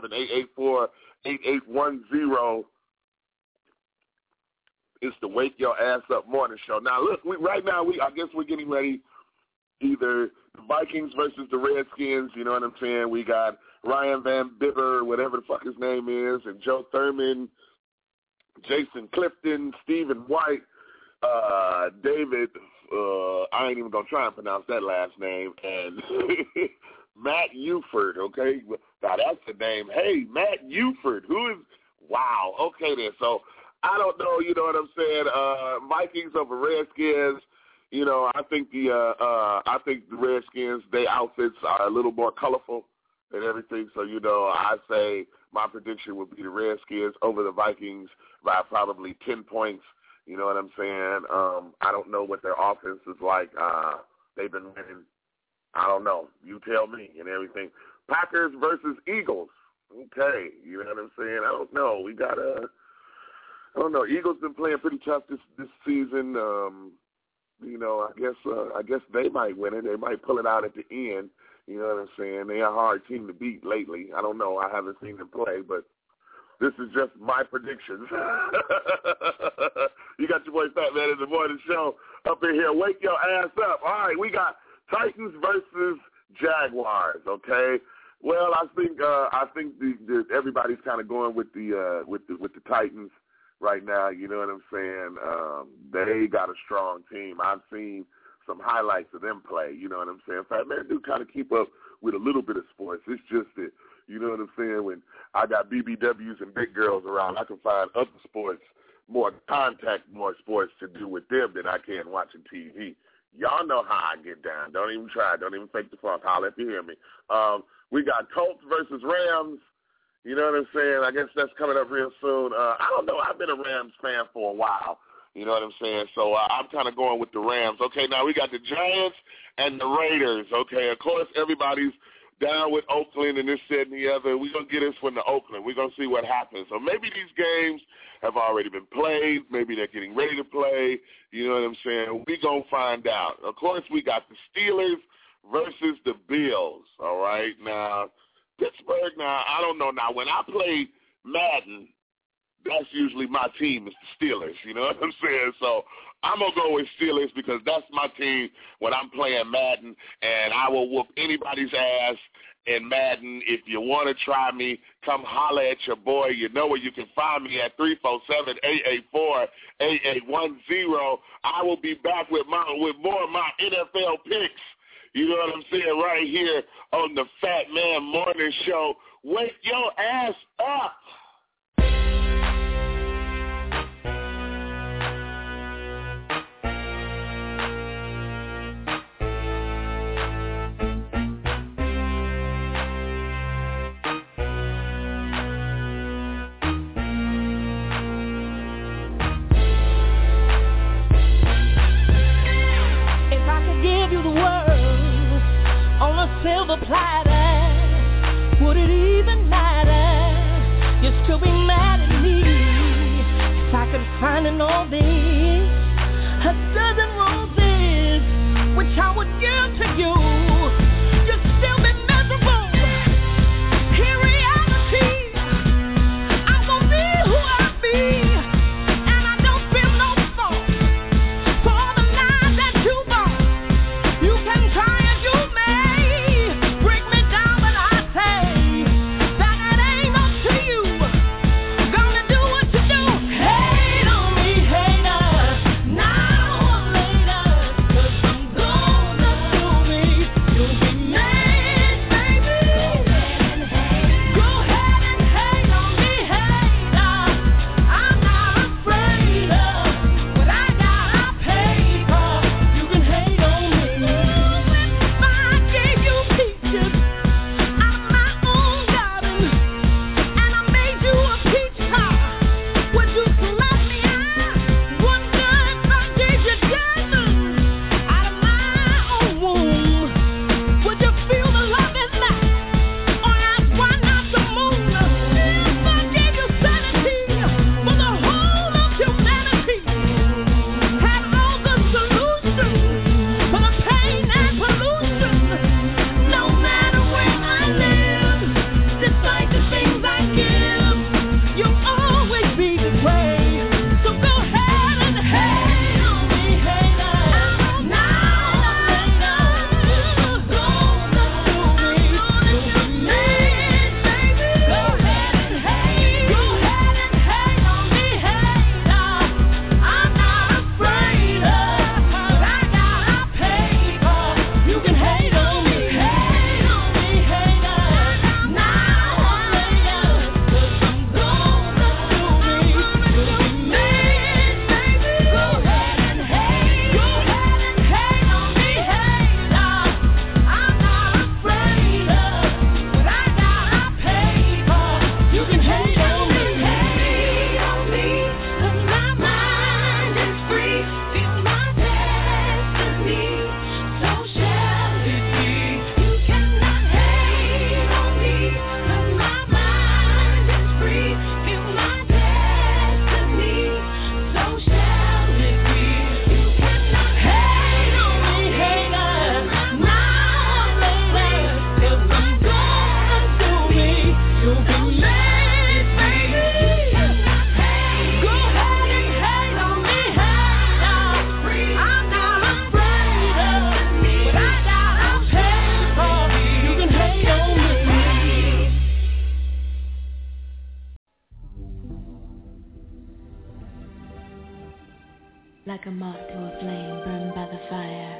S8: 347-884-8810. It's the Wake Your Ass Up morning show. Now, look, I guess we're getting ready, either the Vikings versus the Redskins, you know what I'm saying? We got Ryan Van Bibber, whatever the fuck his name is, and Joe Thurman, Jason Clifton, Stephen White, David, I ain't even going to try and pronounce that last name, and Matt Uford, okay? Now, that's the name. Hey, Matt Uford, who is, wow, okay then, so I don't know, you know what I'm saying? Vikings over Redskins. You know, I think the Redskins, their outfits are a little more colorful and everything. So, you know, I say my prediction would be the Redskins over the Vikings by probably 10 points. You know what I'm saying? I don't know what their offense is like. They've been winning. I don't know. You tell me and everything. Packers versus Eagles. Okay. You know what I'm saying? I don't know. We got I don't know. Eagles been playing pretty tough this season. You know, I guess they might win it. They might pull it out at the end. You know what I'm saying? They're a hard team to beat lately. I don't know. I haven't seen them play, but this is just my predictions. You got your boy Fat Man in the morning show up in here. Wake your ass up. All right, we got Titans versus Jaguars. Okay. Well, I think everybody's kind of going with the Titans right now. You know what I'm saying? They got a strong team. I've seen some highlights of them play. You know what I'm saying? Fat Man do kind of keep up with a little bit of sports. It's just that, you know what I'm saying, when I got BBWs and big girls around, I can find other sports, more sports to do with them than I can watching TV. Y'all know how I get down. Don't even try. Don't even fake the funk. Holler if you hear me. We got Colts versus Rams. You know what I'm saying? I guess that's coming up real soon. I don't know. I've been a Rams fan for a while. You know what I'm saying? So I'm kind of going with the Rams. Okay, now we got the Giants and the Raiders. Okay, of course, everybody's down with Oakland and this, that, and the other. We're going to get this one to Oakland. We're going to see what happens. So maybe these games have already been played. Maybe they're getting ready to play. You know what I'm saying? We're going to find out. Of course, we got the Steelers versus the Bills. All right? Now, Pittsburgh, I don't know. Now, when I play Madden, that's usually my team is the Steelers. You know what I'm saying? So I'm going to go with Steelers because that's my team when I'm playing Madden, and I will whoop anybody's ass in Madden. If you want to try me, come holler at your boy. You know where you can find me at 347-884-8810. I will be back with more of my NFL picks. You know what I'm saying? Right here on the Fat Man Morning Show. Wake your ass up.
S11: Silver platter, would it even matter? You'd still be mad at me if I could find in all this a dozen roses, which I would give to you. You'd still be miserable. In reality, I won't be who I be, and I don't feel no fault for the lies that you bought. You can try as you may.
S16: Like a moth to a flame, burned by the fire.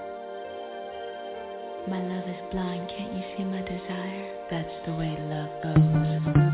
S16: My love is blind, can't you see my desire? That's the way love goes.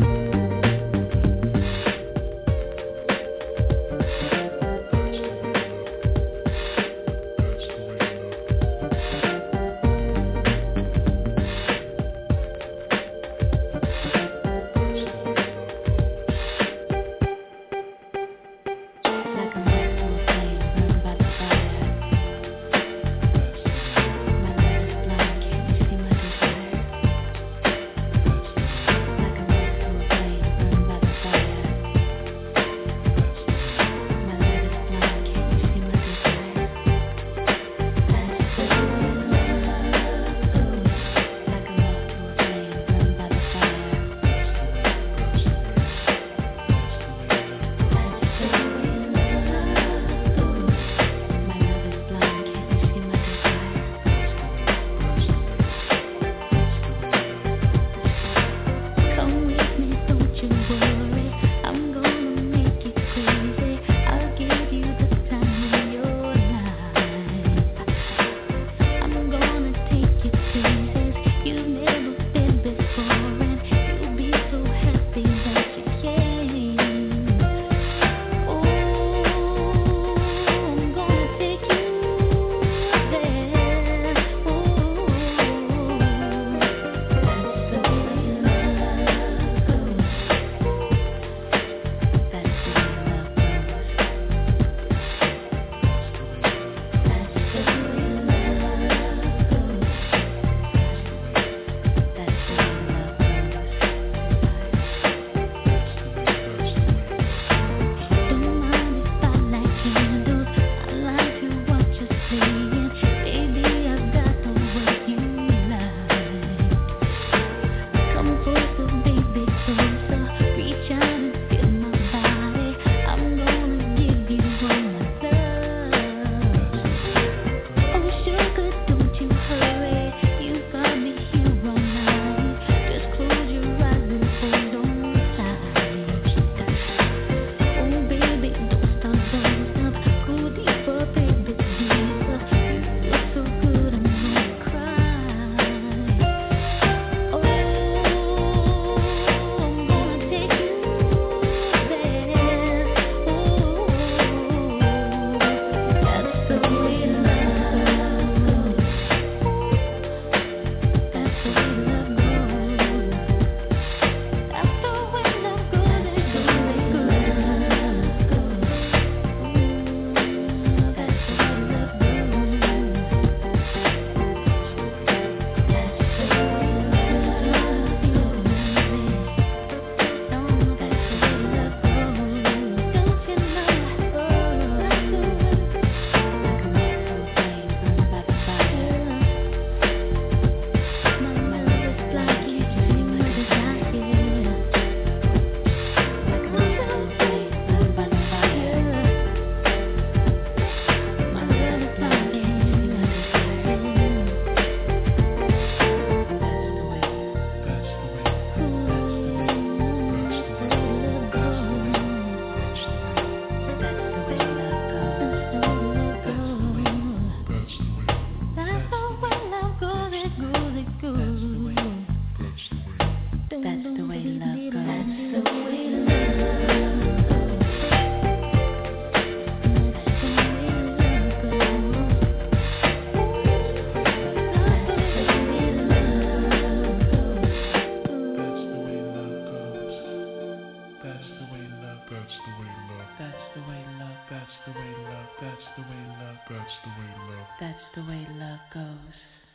S16: That's the way love goes.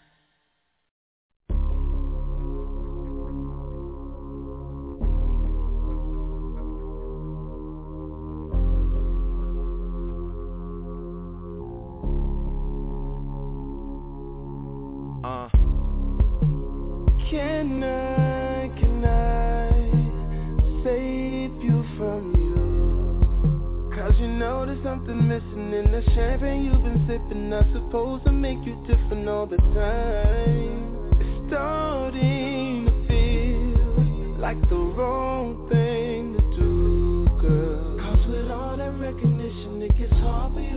S17: Can I save you from you? Cause you know there's something missing in the champagne you've been sipping. Not supposed to make you different all the time. It's starting to feel like the wrong thing to do, girl. Cause with all that recognition, it gets hard for you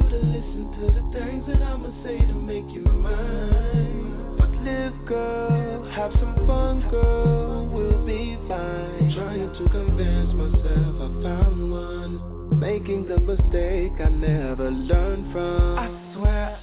S17: have some fun, girl, we'll be fine. Trying to convince myself I found one, making the mistake I never learned from. I swear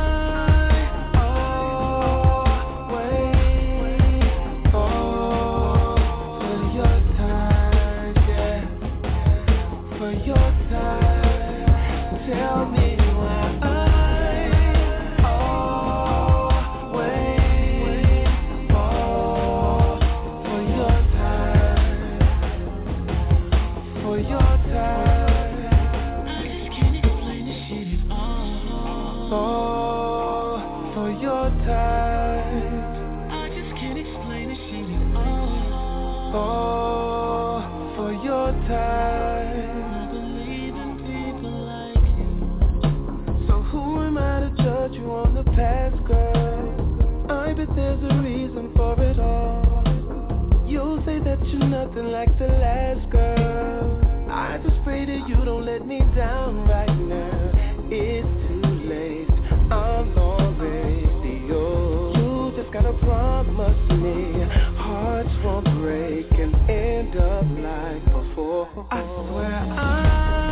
S17: nothing like the last girl. I just pray that you don't let me down right now. It's too late, I'm already yours. You just gotta promise me hearts won't break and end up like before. I swear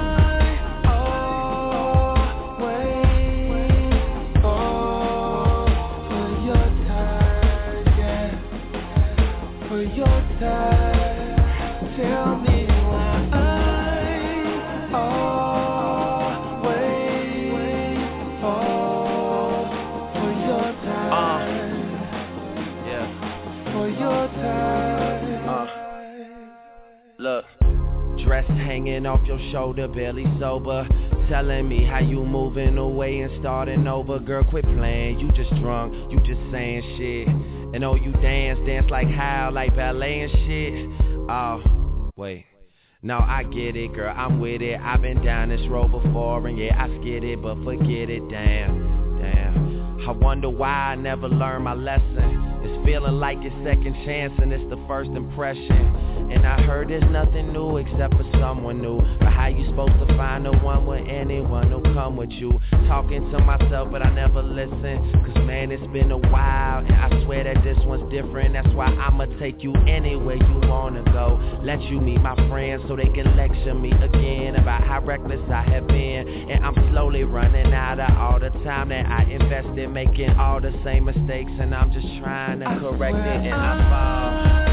S3: hanging off your shoulder, barely sober, telling me how you moving away and starting over. Girl, quit playing, you just drunk, you just saying shit. And oh, you dance like how, like ballet and shit. Oh, wait. No, I get it, girl, I'm with it. I've been down this road before, and yeah, I skid it, but forget it, damn. I wonder why I never learned my lesson. It's feeling like it's second chance and it's the first impression. And I heard there's nothing new except for someone new. But how you supposed to find the one with anyone who'll come with you? Talking to myself but I never listen. Cause man, it's been a while and I swear that this one's different. That's why I'ma take you anywhere you wanna go. Let you meet my friends so they can lecture me again about how reckless I have been. And I'm slowly running out of all the time that I invested making all the same mistakes. And I'm just trying to correct it and I fall.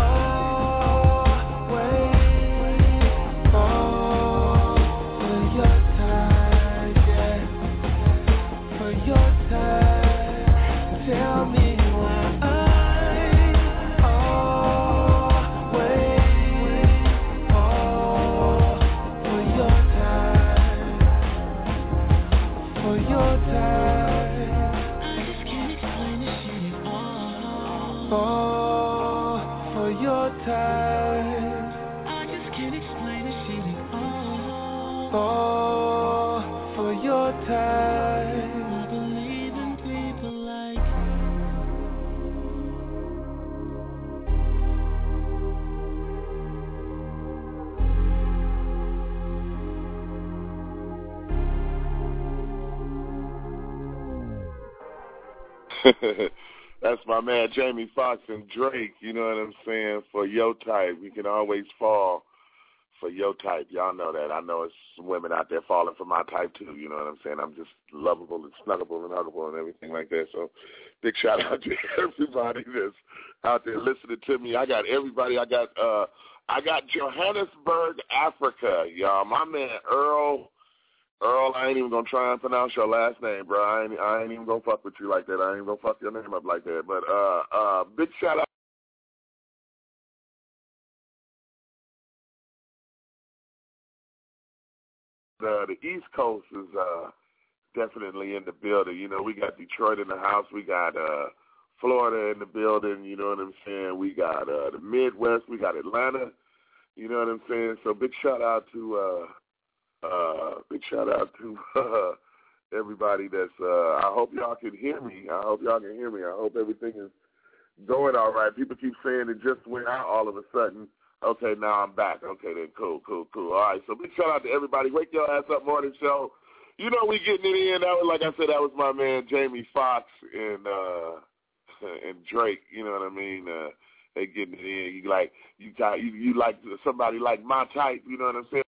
S8: That's my man Jamie Foxx and Drake, you know what I'm saying, for your type. We can always fall for your type. Y'all know that. I know it's some women out there falling for my type too, you know what I'm saying. I'm just lovable and snuggable and huggable and everything like that. So big shout out to everybody that's out there listening to me. I got everybody. I got Johannesburg, Africa, y'all. My man Earl, I ain't even going to try and pronounce your last name, bro. I ain't even going to fuck with you like that. I ain't going to fuck your name up like that. But big shout out. The East Coast is definitely in the building. You know, we got Detroit in the house. We got Florida in the building. You know what I'm saying? We got the Midwest. We got Atlanta. You know what I'm saying? So big shout out to everybody that's I hope y'all can hear me. I hope everything is going all right. People keep saying it just went out all of a sudden. Okay, now I'm back. Okay, then cool. All right, so big shout out to everybody. Wake Your Ass Up Morning Show. You know we getting it in. That was, like I said, that was my man Jamie Foxx and and Drake. You know what I mean? They getting it in. You like somebody like my type. You know what I'm saying?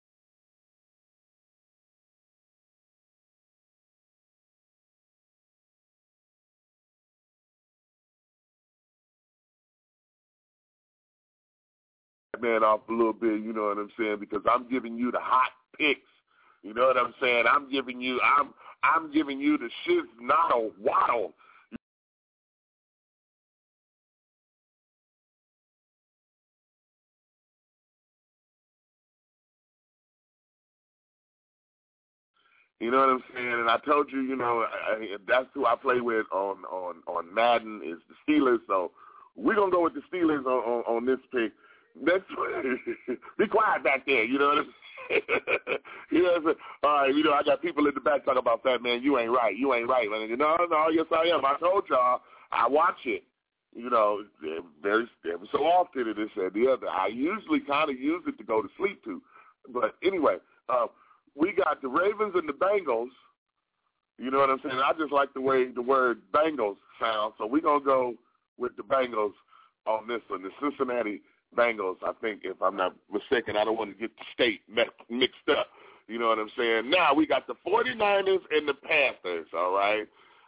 S8: Man, off a little bit. You know what I'm saying? Because I'm giving you the hot picks. You know what I'm saying? I'm giving you the shit, not a waddle. You know what I'm saying? And I told you, that's who I play with on Madden is the Steelers. So we're gonna go with the Steelers on this pick. Be quiet back there. You know what I'm saying? All right, I got people in the back talking about Fat Man. You ain't right. You ain't right. No, yes I am. I told y'all I watch it. Every so often it is and the other. I usually kind of use it to go to sleep to. But anyway, we got the Ravens and the Bengals. You know what I'm saying? I just like the way the word Bengals sounds. So we're going to go with the Bengals on this one, the Cincinnati Bengals. I think, if I'm not mistaken, I don't want to get the state mixed up. You know what I'm saying? Now we got the 49ers and the Panthers, all right?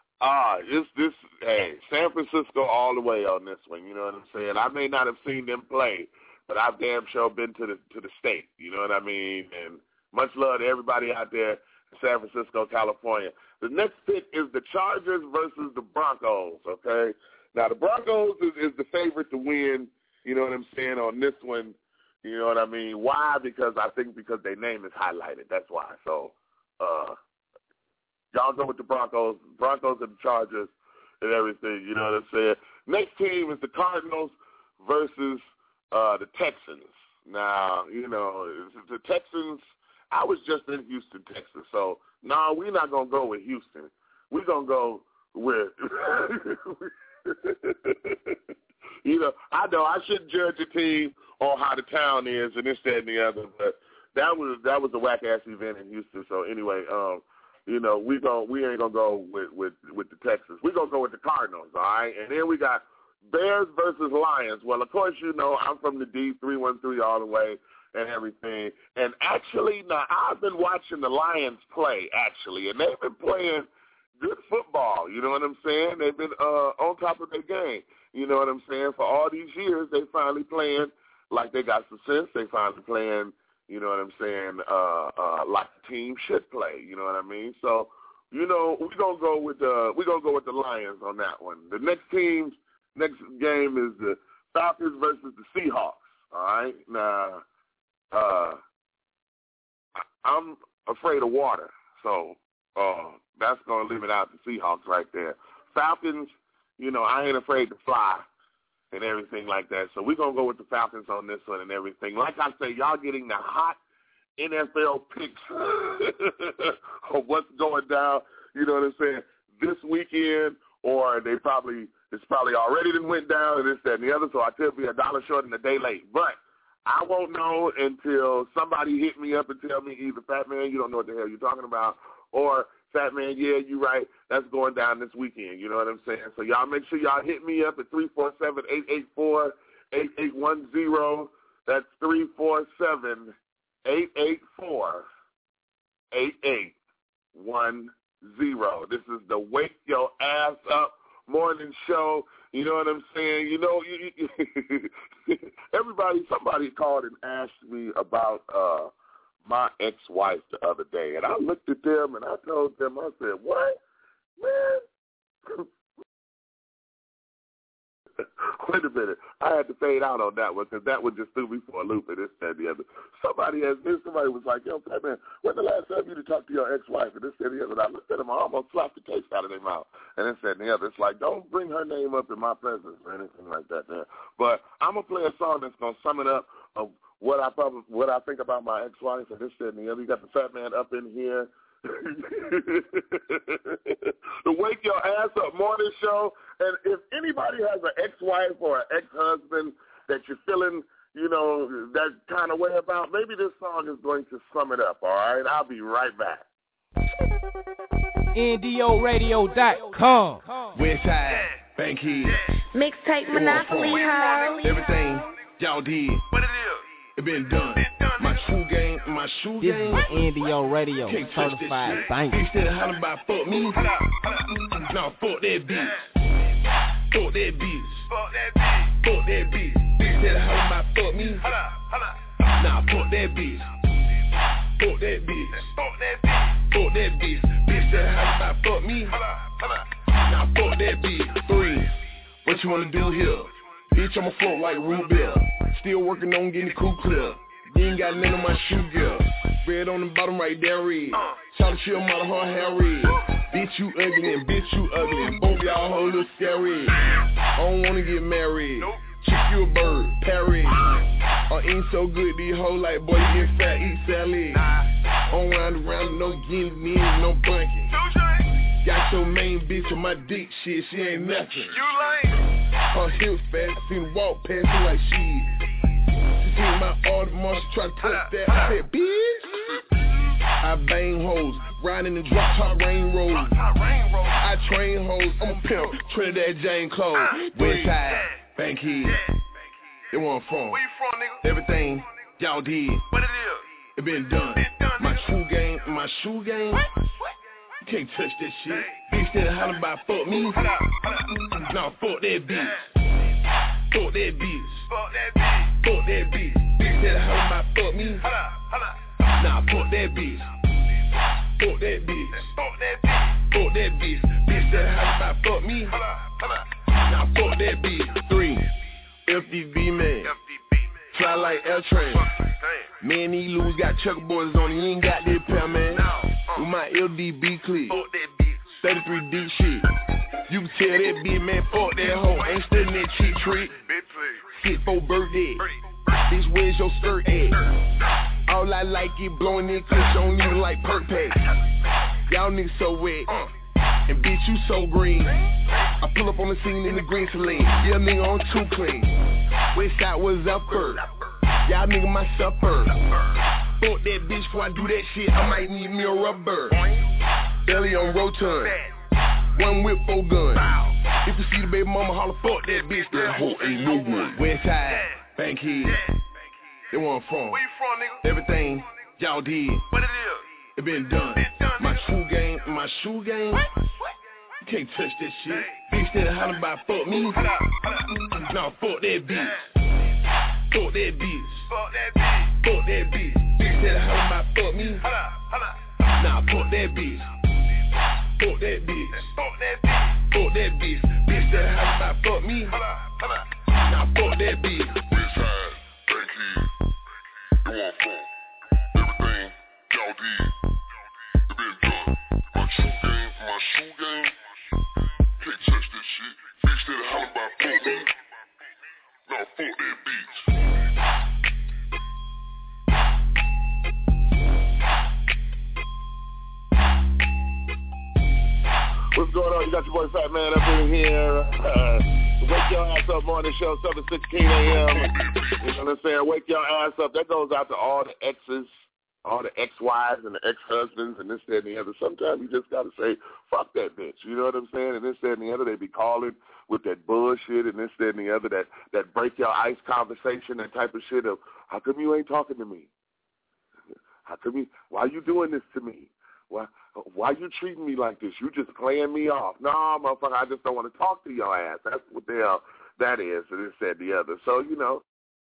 S8: Hey, San Francisco all the way on this one. You know what I'm saying? I may not have seen them play, but I've damn sure been to the state. You know what I mean? And much love to everybody out there in San Francisco, California. The next pick is the Chargers versus the Broncos, okay? Now, the Broncos is the favorite to win, you know what I'm saying, on this one. You know what I mean? Why? Because their name is highlighted. That's why. So, y'all go with the Broncos and the Chargers and everything. You know what I'm saying? Next team is the Cardinals versus the Texans. Now, the Texans, I was just in Houston, Texas. So, no, we're not going to go with Houston. We're going to go with I know I shouldn't judge a team on how the town is and this, that, and the other, but that was a whack-ass event in Houston. So, anyway, we ain't gonna go with the Texans. We're gonna go with the Cardinals, all right? And then we got Bears versus Lions. Well, of course, I'm from the D313 all the way and everything. And actually, now I've been watching the Lions play actually, and they've been playing good football. You know what I'm saying? They've been on top of their game. You know what I'm saying? For all these years, they finally playing like they got some sense. They finally playing. You know what I'm saying? Like the team should play. You know what I mean? So, we're gonna go with the Lions on that one. The next game is the Falcons versus the Seahawks. All right. Now, I'm afraid of water, so that's gonna limit out the Seahawks right there. Falcons, I ain't afraid to fly and everything like that. So we're going to go with the Falcons on this one and everything. Like I say, y'all getting the hot NFL picks of what's going down, you know what I'm saying, this weekend, or it's probably already went down and this, that, and the other, so I could be $1 short and a day late. But I won't know until somebody hit me up and tell me either, Fat Man, you don't know what the hell you're talking about, or Fat Man, yeah, you're right, that's going down this weekend. You know what I'm saying? So y'all make sure y'all hit me up at 347-884-8810. That's 347-884-8810. This is the Wake Your Ass Up morning show. You know what I'm saying? Somebody called and asked me about my ex-wife the other day, and I looked at them and I told them, I said, what? Man, wait a minute. I had to fade out on that one because that one just threw me for a loop and this, that, and the other. Somebody was like, yo, Fat Man, when the last time you talked to your ex-wife and this, that, and the other? And I looked at them, I almost slapped the taste out of their mouth and this, that, and the other. It's like, don't bring her name up in my presence or anything like that there. But I'm going to play a song that's going to sum it up of what I think about my ex-wife and this, that, and the other. You got the Fat Man up in here. The Wake Your Ass Up morning show. And if anybody has an ex-wife or an ex-husband that you're feeling, that kind of way about, maybe this song is going to sum it up, all right? I'll be right back.
S18: NDOradio.com.
S3: Westside.
S18: Bankhead.
S19: Mixtape Monopoly, ho.
S18: Everything y'all did. What it is? It been done. My true game, my shoe
S20: This
S18: game.
S20: is NDO Radio,
S18: Can't touch
S20: certified
S18: this shit.
S20: banger.
S18: Instead of hollering about fuck me. Nah, fuck that bitch. Fuck that bitch. Fuck that bitch. Instead of hollering about fuck me. Nah, fuck that bitch. Fuck that bitch. Fuck that bitch. Bitch that hollering about fuck me. Nah, fuck that bitch. 3. What you wanna do here? Bitch, I'ma float like root beer. Still working on getting the cool clear. You ain't got none of my shoe gear. Red on the bottom right there, red. Shout to your mother, her hair red. Bitch, you ugly and bitch, you ugly. And both y'all hoes look scary. I don't wanna get married. Chick you a bird, parry. I ain't so good, these hoes like, boy, you get fat, eat salad. I don't round around, no guineas, no bunking. Got your main bitch on my dick, shit, she ain't nothing. You lame. Her hips fast, I seen her walk past me like shit. She seen my Audemars, she try to touch that. I said, bitch. I bang hoes, riding in the drop top rain road. I train hoes, I'm a pimp, Trinidad Jane Cole. Westside, Bankhead. It wasn't from. Where you from, nigga? Everything y'all did. What it is? It been done. My true game, my shoe game. You can't touch that shit. Bitch that hollering about fuck me. Nah, fuck that bitch. Fuck that bitch. Fuck that bitch. Bitch that hollering about fuck me. Nah, fuck that bitch. Fuck that bitch. Fuck that bitch. Bitch that hollering about fuck me. Nah, fuck that bitch. 3. FDB man. Fly like L-Train. Man, these loos got checkerboards on it. You ain't got that pair, man. With my LDB clip. 33 deep shit. You can tell that bitch, man, fuck that hoe. Ain't studying that cheap trick. Shit for birthday. Bitch, where's your skirt at? All I like is blowing in clips. I don't even like perk packs. Y'all niggas so wet. And bitch, you so green. I pull up on the scene in the green saline. Yeah, nigga on too clean. Westside was up first. Y'all nigga my supper. Fuck that bitch before I do that shit. I might need me a rubber. Belly on rotund. 1 whip, 4 gun. If you see the baby mama holler, fuck that bitch. That hoe ain't no one. Westside, Bankhead. It wasn't from. Where you from, nigga? Everything y'all did. What it is? It been done. My true game, my shoe game. You can't touch that shit. Bitch that hollering about fuck me. Nah, fuck that bitch. Fuck that bitch. Fuck that bitch. Bitch that hollering about fuck me. Nah, fuck that bitch. Fuck that bitch. Fuck that bitch. Bitch that hollering about fuck me. Nah, fuck that bitch.
S5: Westside, Bankhead. It wasn't from. Everything y'all did. It been done. My true game, my shoe game. Can't touch that shit. Bitch that hollering about fuck me. Nah, fuck that bitch.
S8: What's going on? You got your boy Fat Man up in here. Wake your ass up morning show, 7:16 a.m. You know what I'm saying? Wake your ass up. That goes out to all the exes, all the ex-wives and the ex-husbands and this, that, and the other. Sometimes you just got to say, fuck that bitch. You know what I'm saying? And this, that, and the other. They be calling with that bullshit and this, that, and the other, that break your ice conversation, that type of shit of, how come you ain't talking to me? How come you, why you doing this to me? Why you treating me like this? You just playing me off. No, motherfucker, I just don't want to talk to your ass. That's what the hell that is, and this, that, and the other. So, you know,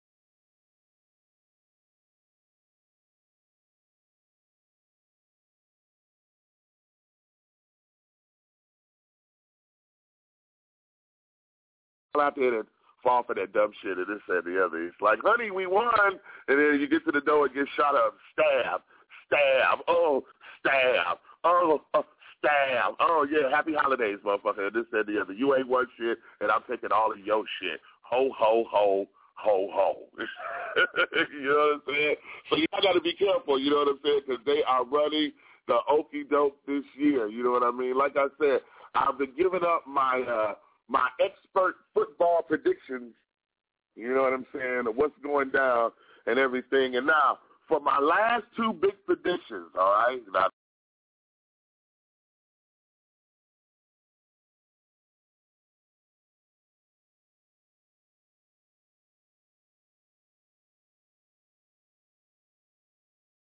S8: out there that fall for that dumb shit and this, that, and the other. It's like, honey, we won. And then you get to the door and get shot up. Stab. Oh, stab. Oh, stab. Oh, yeah, happy holidays, motherfucker. This, that, and the other. You ain't one shit, and I'm taking all of your shit. Ho, ho, ho, ho, ho. You know what I'm saying? So y'all got to be careful, you know what I'm saying, because they are running the okie doke this year. You know what I mean? Like I said, I've been giving up my my expert football predictions, you know what I'm saying, of what's going down and everything. And now, for my last 2 big predictions, all right, now,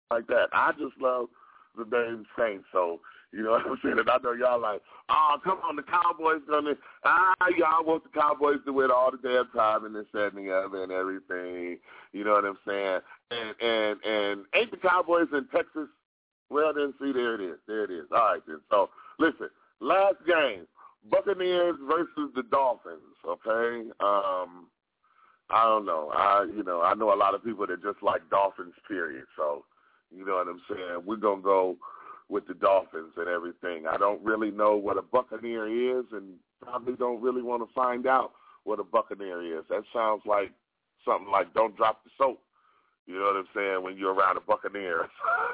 S8: like that. I just love the name Saints. So, you know what I'm saying? And I know y'all like, oh, come on, the Cowboys gonna, y'all want the Cowboys to win all the damn time and this, that, and the other and everything. You know what I'm saying? And ain't the Cowboys in Texas? Well, then, see, there it is. There it is. All right, then. So, listen, last game, Buccaneers versus the Dolphins, okay? I don't know. I know a lot of people that just like Dolphins, period. So, you know what I'm saying? We're going to go with the Dolphins and everything. I don't really know what a Buccaneer is and probably don't really want to find out what a Buccaneer is. That sounds like something like don't drop the soap. You know what I'm saying? When you're around a Buccaneer.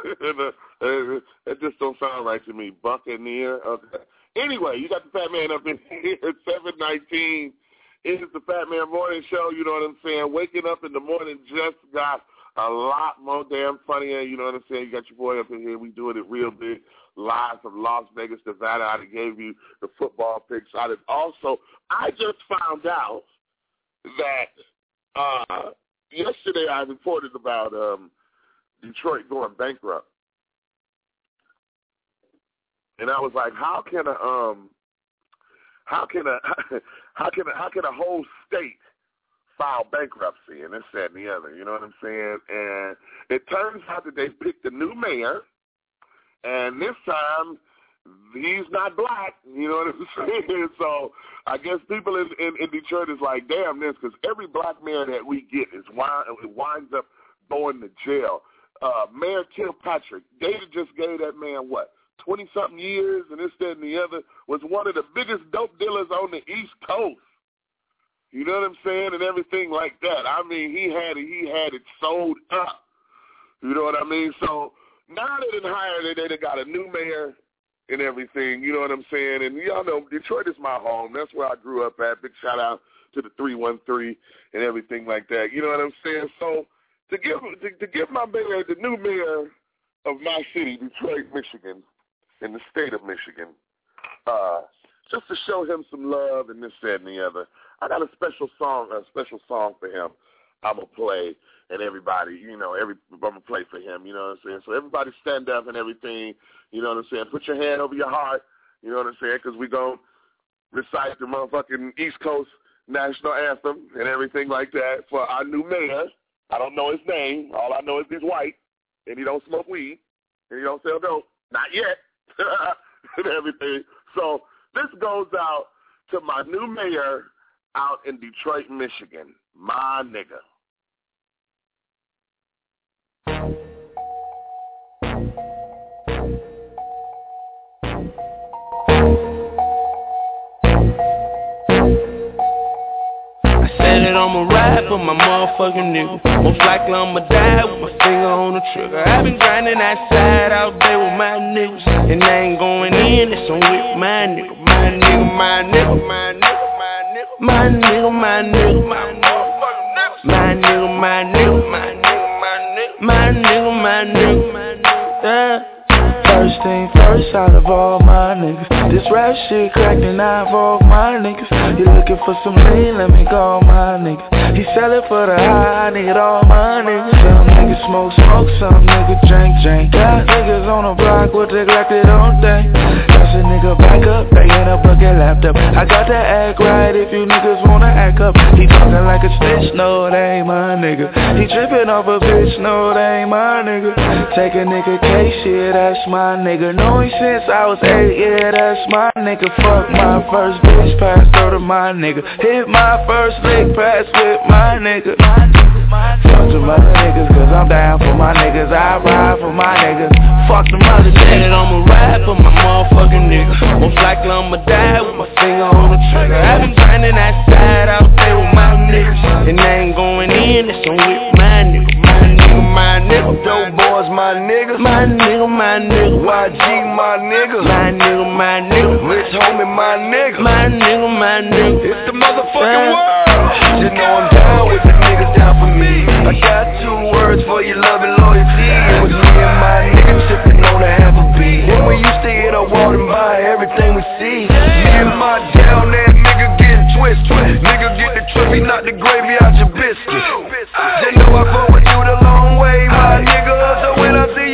S8: It just don't sound right to me. Buccaneer. Okay. Anyway, you got the Fat Man up in here at 7:19. It is the Fat Man Morning Show. You know what I'm saying? Waking up in the morning just got a lot more damn funnier. You know what I'm saying? You got your boy up in here. We doing it real big, live from Las Vegas, Nevada. I gave you the football picks. I just found out that yesterday I reported about Detroit going bankrupt. And I was like, how can a whole state file bankruptcy and this, that, and the other? You know what I'm saying? And it turns out that they picked a new mayor, and this time he's not black. You know what I'm saying? So I guess people in Detroit is like, damn this, because every black mayor that we get winds up going to jail. Mayor Kilpatrick, they just gave that man, 20-something years, and this, that, and the other, was one of the biggest dope dealers on the East Coast. You know what I'm saying? And everything like that. I mean, he had it sold up. You know what I mean? So now they done hired it, they got a new mayor and everything. You know what I'm saying? And y'all know Detroit is my home. That's where I grew up at. Big shout out to the 313 and everything like that. You know what I'm saying? So to give my mayor, the new mayor of my city, Detroit, Michigan, in the state of Michigan, just to show him some love and this, that, and the other, I got a special song for him. I'm gonna play, and everybody, I'm gonna play for him. You know what I'm saying? So everybody stand up and everything. You know what I'm saying? Put your hand over your heart. You know what I'm saying? Because we gonna recite the motherfucking East Coast national anthem and everything like that for our new mayor. I don't know his name. All I know is he's white and he don't smoke weed and he don't sell dope. Not yet. And everything. So this goes out to my new mayor out in Detroit, Michigan, my nigga.
S11: I'ma ride for my motherfucking nigga. Most likely I'ma die with my finger on the trigger. I've been grinding outside out there with my niggas, and I ain't going in, it's on with my nigga. My nigga, my nigga, my nigga, my nigga, my nigga, my nigga, my nigga, my nigga, my nigga, my nigga, my nigga, yeah. First thing first, out of all my niggas, this rap shit cracked and I involve my niggas. You looking for some lean, let me call my nigga. He sell it for the high, I need all my niggas. Some niggas smoke, some niggas drink. Got niggas on the block with neglected on thing. That's a nigga back up, they in a bucket laptop. I got to act right if you niggas wanna act up. He talking like a snitch, no, that ain't my nigga. He tripping off a bitch, no, that ain't my nigga. Take a nigga case, shit, that's my nigga. Know him since I was 8, yeah, that's my nigga. Fuck my first bitch, pass her to my nigga. Hit my first lick, pass with my nigga. Fuck them other niggas, cause I'm down for my niggas. I ride for my niggas. Fuck them other niggas. I'ma ride for my motherfucking niggas. Most likely I'ma die with my finger on the trigger. I've been grinding outside out there with my niggas, and I ain't going in, it's on with my nigga. My nigga, dope boys, my nigga. My nigga, my nigga. YG, my nigga. My nigga, my nigga. Rich homie, my nigga. My nigga, my nigga. It's the motherfucking world. You know I'm down with the niggas down for me. I got 2 words for your love and loyalty. It was me and my nigga sipping on a half a beat. When we used to hit a wall and buy everything we see. Me and my down there nigga getting twisted. Nigga get the trippy, knock the gravy out your biscuit. You know I fuck with you the long way, my nigga. So when I see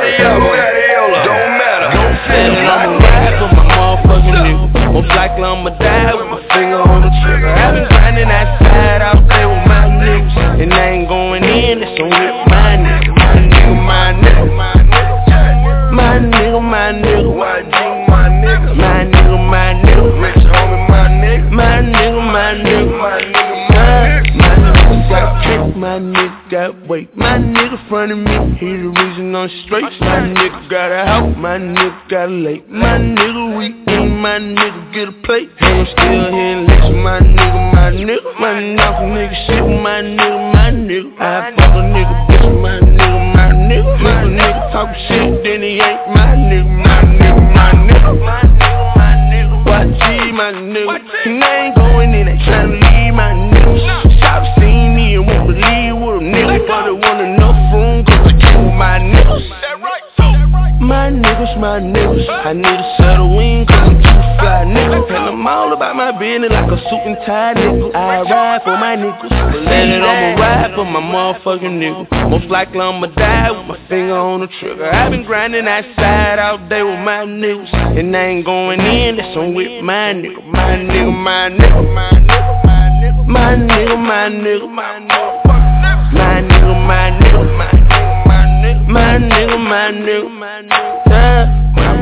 S3: Don't matter. Don't feel it. I'ma ride for my motherfucking nigga. Most likely I'ma die with my finger on the trigger. I've been grinding outside out there with my niggas, and I ain't going in. That's on with my nigga. My nigga, my nigga, my nigga. My nigga, my nigga. YG, my nigga. My nigga, my nigga. Rich homie, my nigga. My nigga, my nigga. My nigga, my nigga got trick, my nigga got weight. My nigga frontin' me, he the reason I'm straight. My nigga got a house, my nigga got a lake. My nigga weak, my nigga get a plate. And I'm still here and listen, my nigga, my nigga. My knock nigga shit, my nigga, my nigga. I fuck a nigga, bitch, my nigga, my nigga. If a nigga talk shit, then he ain't my nigga, my nigga, my nigga. My nigga, my nigga. YG, my nigga. And I ain't going in, they tryna leave my nigga. Stop seeing me and won't believe what a nigga, but it want enough room, cause I keep with my niggas. My niggas, my niggas. I need a set of wings, cause I'm too fly, nigga. And I'm all about my business like a suit and tie, nigga. I ride for my niggas, but let it, I'ma ride for my motherfucking nigga. Most likely I'ma die with my finger on the trigger. I've been grinding outside all day with my niggas, and I ain't going in, that's on with my nigga. My nigga, my nigga, my nigga, my nigga. My nigga, my nigga, my nigga. My nigga, my nigga, my nigga. My nigga, my nigga, my nigga. My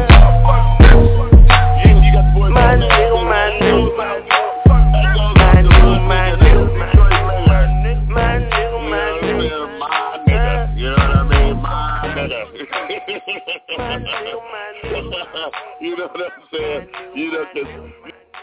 S3: nigga, my nigga, my nigga. My nigga, my nigga, my nigga. You know what I mean? My nigga. You know what I'm saying? You know, cause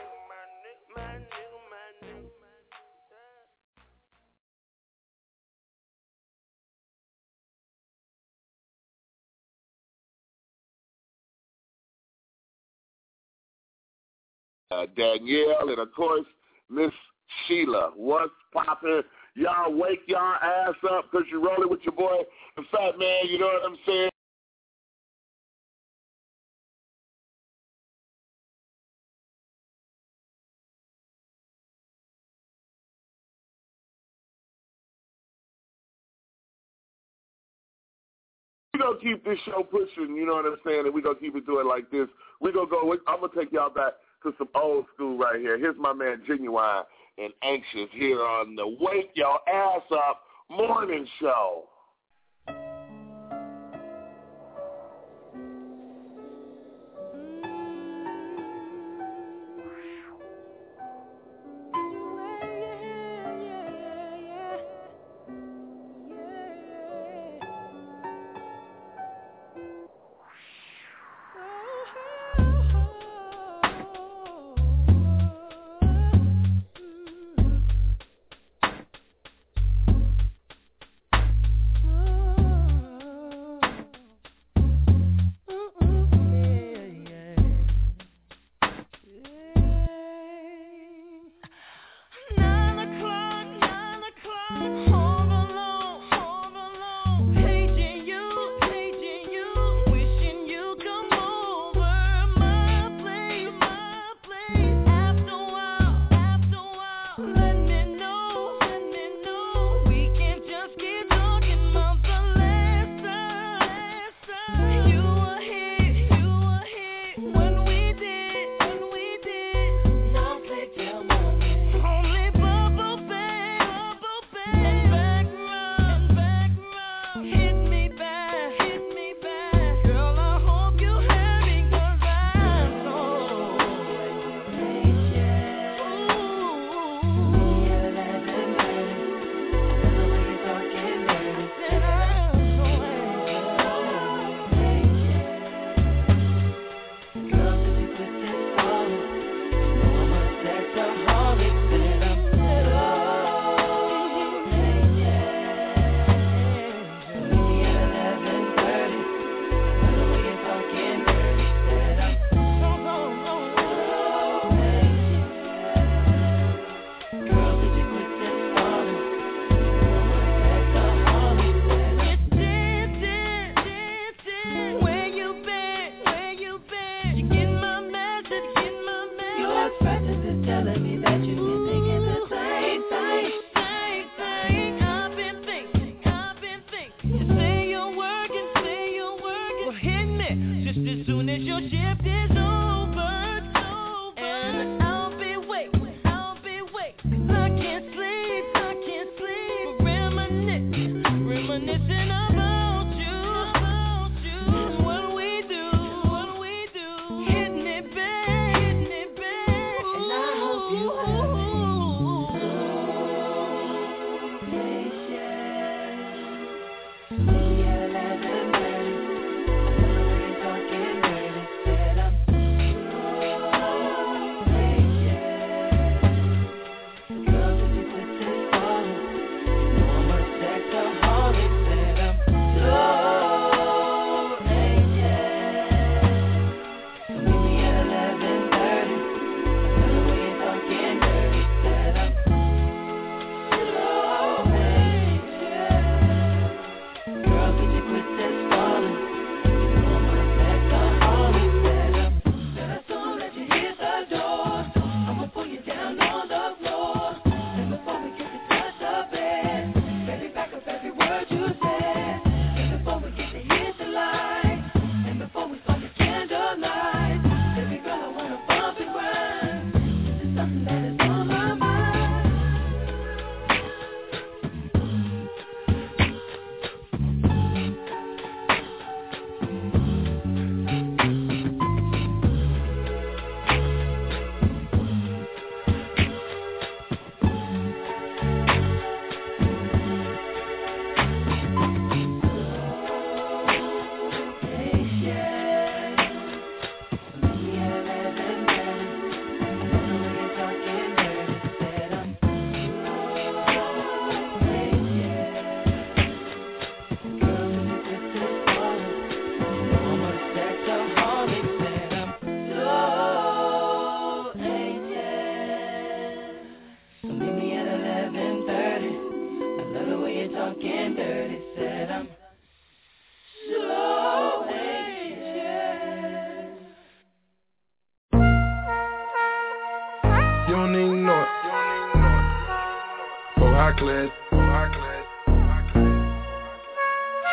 S3: Danielle, and of course, Miss Sheila. What's poppin'? Y'all wake y'all ass up because you're rolling with your boy, the Fat Man, you know what I'm saying? We're going to keep this show pushing, you know what I'm saying, and we're going to keep it doing like this. We're going to go, I'm going to take y'all back to some old school right here. Here's my man Genuine and Anxious here on the Wake Your Ass Up morning show.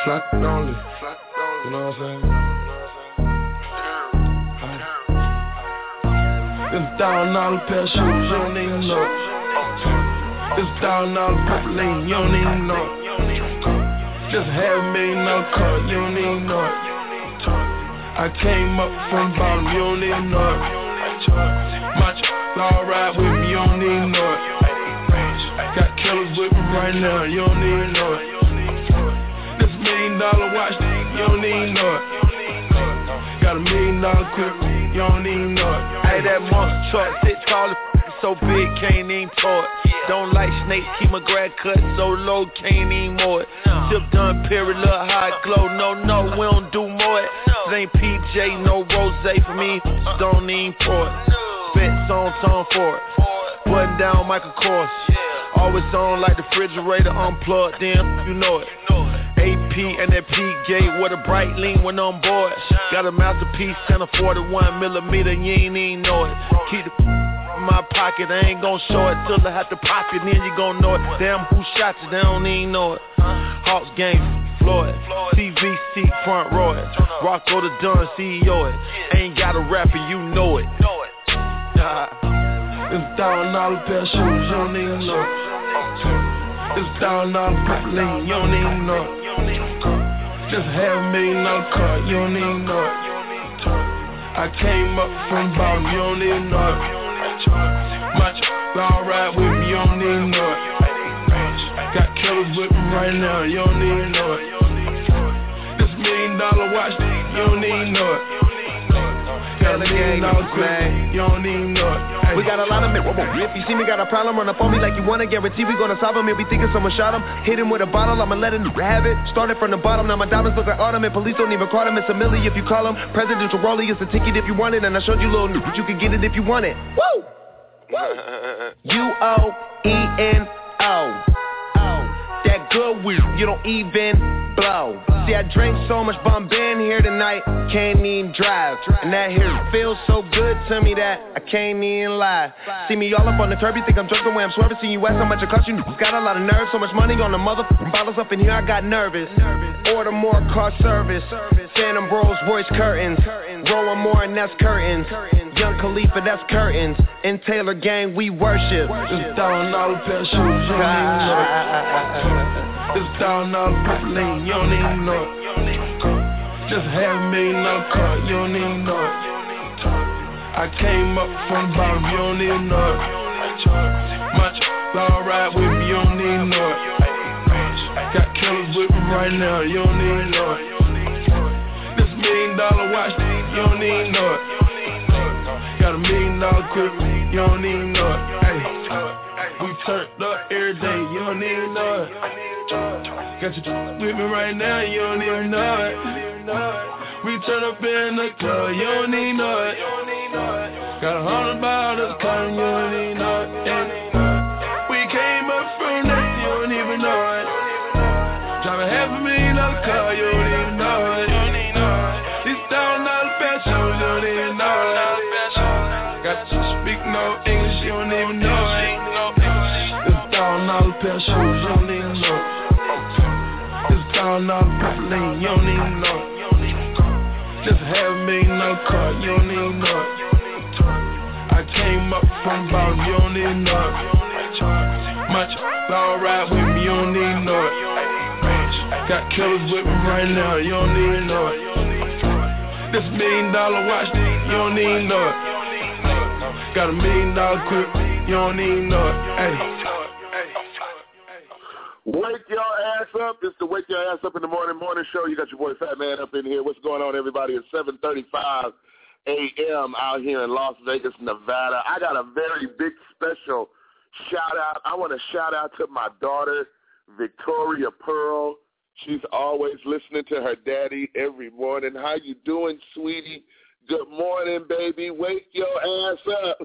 S18: Flat only. You know what I'm saying? It's $1,000 pair of shoes, you don't even know it. It's $1,000 purple lane, you don't even know it. Just $500,000 car, you don't even know it. I came up from bottom, you don't even know it. My all ride with me, you don't even know it. Got killers with me right now, you don't even know it. This $1 million watch, you don't even know it. Got $1 million quick, you don't even know it.
S20: Hey, that monster truck, 6 call so big, can't even tow it. Don't like snakes, keep my grad cut so low, can't even mow it. Tip done, period, look high glow. No, we don't do more it. It ain't PJ, no rose for me, don't even pour it. Bets on time for it. Button down Michael Kors. Always on like the refrigerator unplugged, then you know it. AP and that P-gate with a bright lean when on board. Got a masterpiece and a 41mm, you ain't even know it. Keep the in my pocket, I ain't gon' show it till I have to pop it, then you gon' know it. Damn, who shot you, they don't even know it. Hawks game, Floyd, CVC front row it. Rocco the Dunn, CEO it. Ain't got a rapper, you know it.
S18: It's $1,000 pair of shoes, you don't even know it. It's $1,000 purple lane, you don't even know it. Just $500,000 car, you don't even know it. I came up from bottom, you don't even know it. My all ride with me, you don't even know it. Got killers with me right now, you don't even know it. This $1 million watch, you don't even know it. Got $1 million quick, you don't even know it.
S20: We got a lot of men. If you see me got a problem, run up on me like you wanna. Guarantee we gonna solve him. If we thinking someone shot him, hit him with a bottle, I'ma let him have it. Started from the bottom, now my diamonds look like autumn. And police don't even call him. It's a milli if you call him. Presidential rollie, it's a ticket if you want it. And I showed you little but you can get it if you want it. Woo! U-O-E-N-O. That good weed, you don't even blow. See, I drank so much Bombay in here tonight, can't even drive. And that here feels so good to me that I can't even lie. See me all up on the curb, you think I'm drunk the way I'm swerving. See you ask how much it cost you, got a lot of nerve. So much money on the motherfucking bottles up in here, I got nervous. Order more car service, Phantom Rolls Royce curtains. Rolling more and that's curtains. Young Khalifa, that's curtains. In Taylor Gang, we worship.
S18: It's $1,000 pair of shoes, you don't even know it. It's $1,000 purple lane, you don't even know it. Just $500,000 car, you don't even know it. I came up from bottom, you don't even know it. My all ride with me, you don't even know it. Got killers with me right now, you don't even know it. This $1 million watch, you don't even know it. Got $1 million quick, you don't even know it. Ay. We turned up every day, you don't even know it. Got you with me right now, you don't even know it. We turn up in the club, you don't even know it. Got 100 bottles coming, you don't even know it. We came up from that, you don't even know it. Driving $500,000 car, you don't even know it. These $1,000 pair shoes, you don't even know it. Got you speak no English, you don't even know it. This $1,000 pair shoes, you don't even know it. This $1,000 purple lane, you don't even know it. Just $500,000 car, you don't even know it. I came up from bottom, you don't even know it. Much all ride with me, you don't even know it. Got killers with me right now, you don't even know it. This $1 million watch, you don't even know it. Got $1 million quick, you don't even know it. Hey.
S8: Wake your ass up. It's the Wake Your Ass Up in the Morning show. You got your boy Fat Man up in here. What's going on, everybody? It's 7:35 a.m. out here in Las Vegas, Nevada. I got a very big special shout-out. I want to shout out to my daughter, Victoria Pearl. She's always listening to her daddy every morning. How you doing, sweetie? Good morning, baby. Wake your ass up.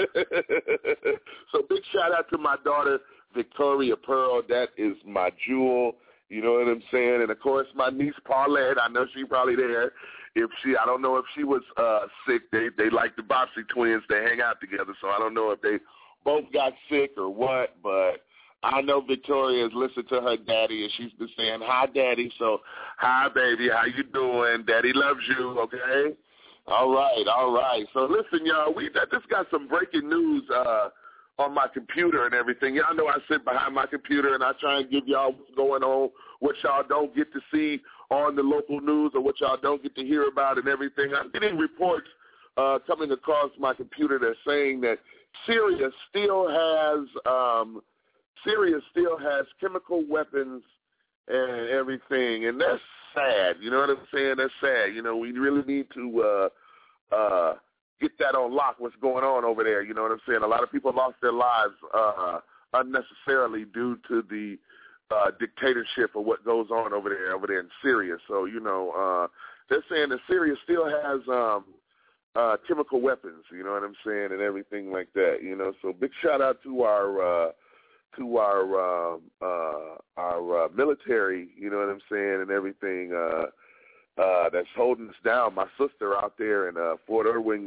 S8: So big shout-out to my daughter, Victoria Pearl. That is my jewel. You know what I'm saying? And, of course, my niece Paulette. I know she's probably there. I don't know if she was sick. They like the Boxy twins. They hang out together, so I don't know if they both got sick or what. But I know Victoria has listened to her daddy, and she's been saying, hi, Daddy. So, hi, baby. How you doing? Daddy loves you, okay? All right. So, listen, y'all, we just got some breaking news on my computer and everything. Y'all know I sit behind my computer, and I try and give y'all what's going on, what y'all don't get to see on the local news or what y'all don't get to hear about and everything. I'm getting reports coming across my computer that's saying that Syria still has chemical weapons and everything, and that's sad. You know what I'm saying? That's sad. You know, we really need to get that on lock, what's going on over there. You know what I'm saying? A lot of people lost their lives unnecessarily due to the dictatorship of what goes on over there in Syria. So, you know, they're saying that Syria still has chemical weapons, you know what I'm saying, and everything like that, you know. So big shout out to our military, you know what I'm saying, and everything that's holding us down. My sister out there in Fort Irwin,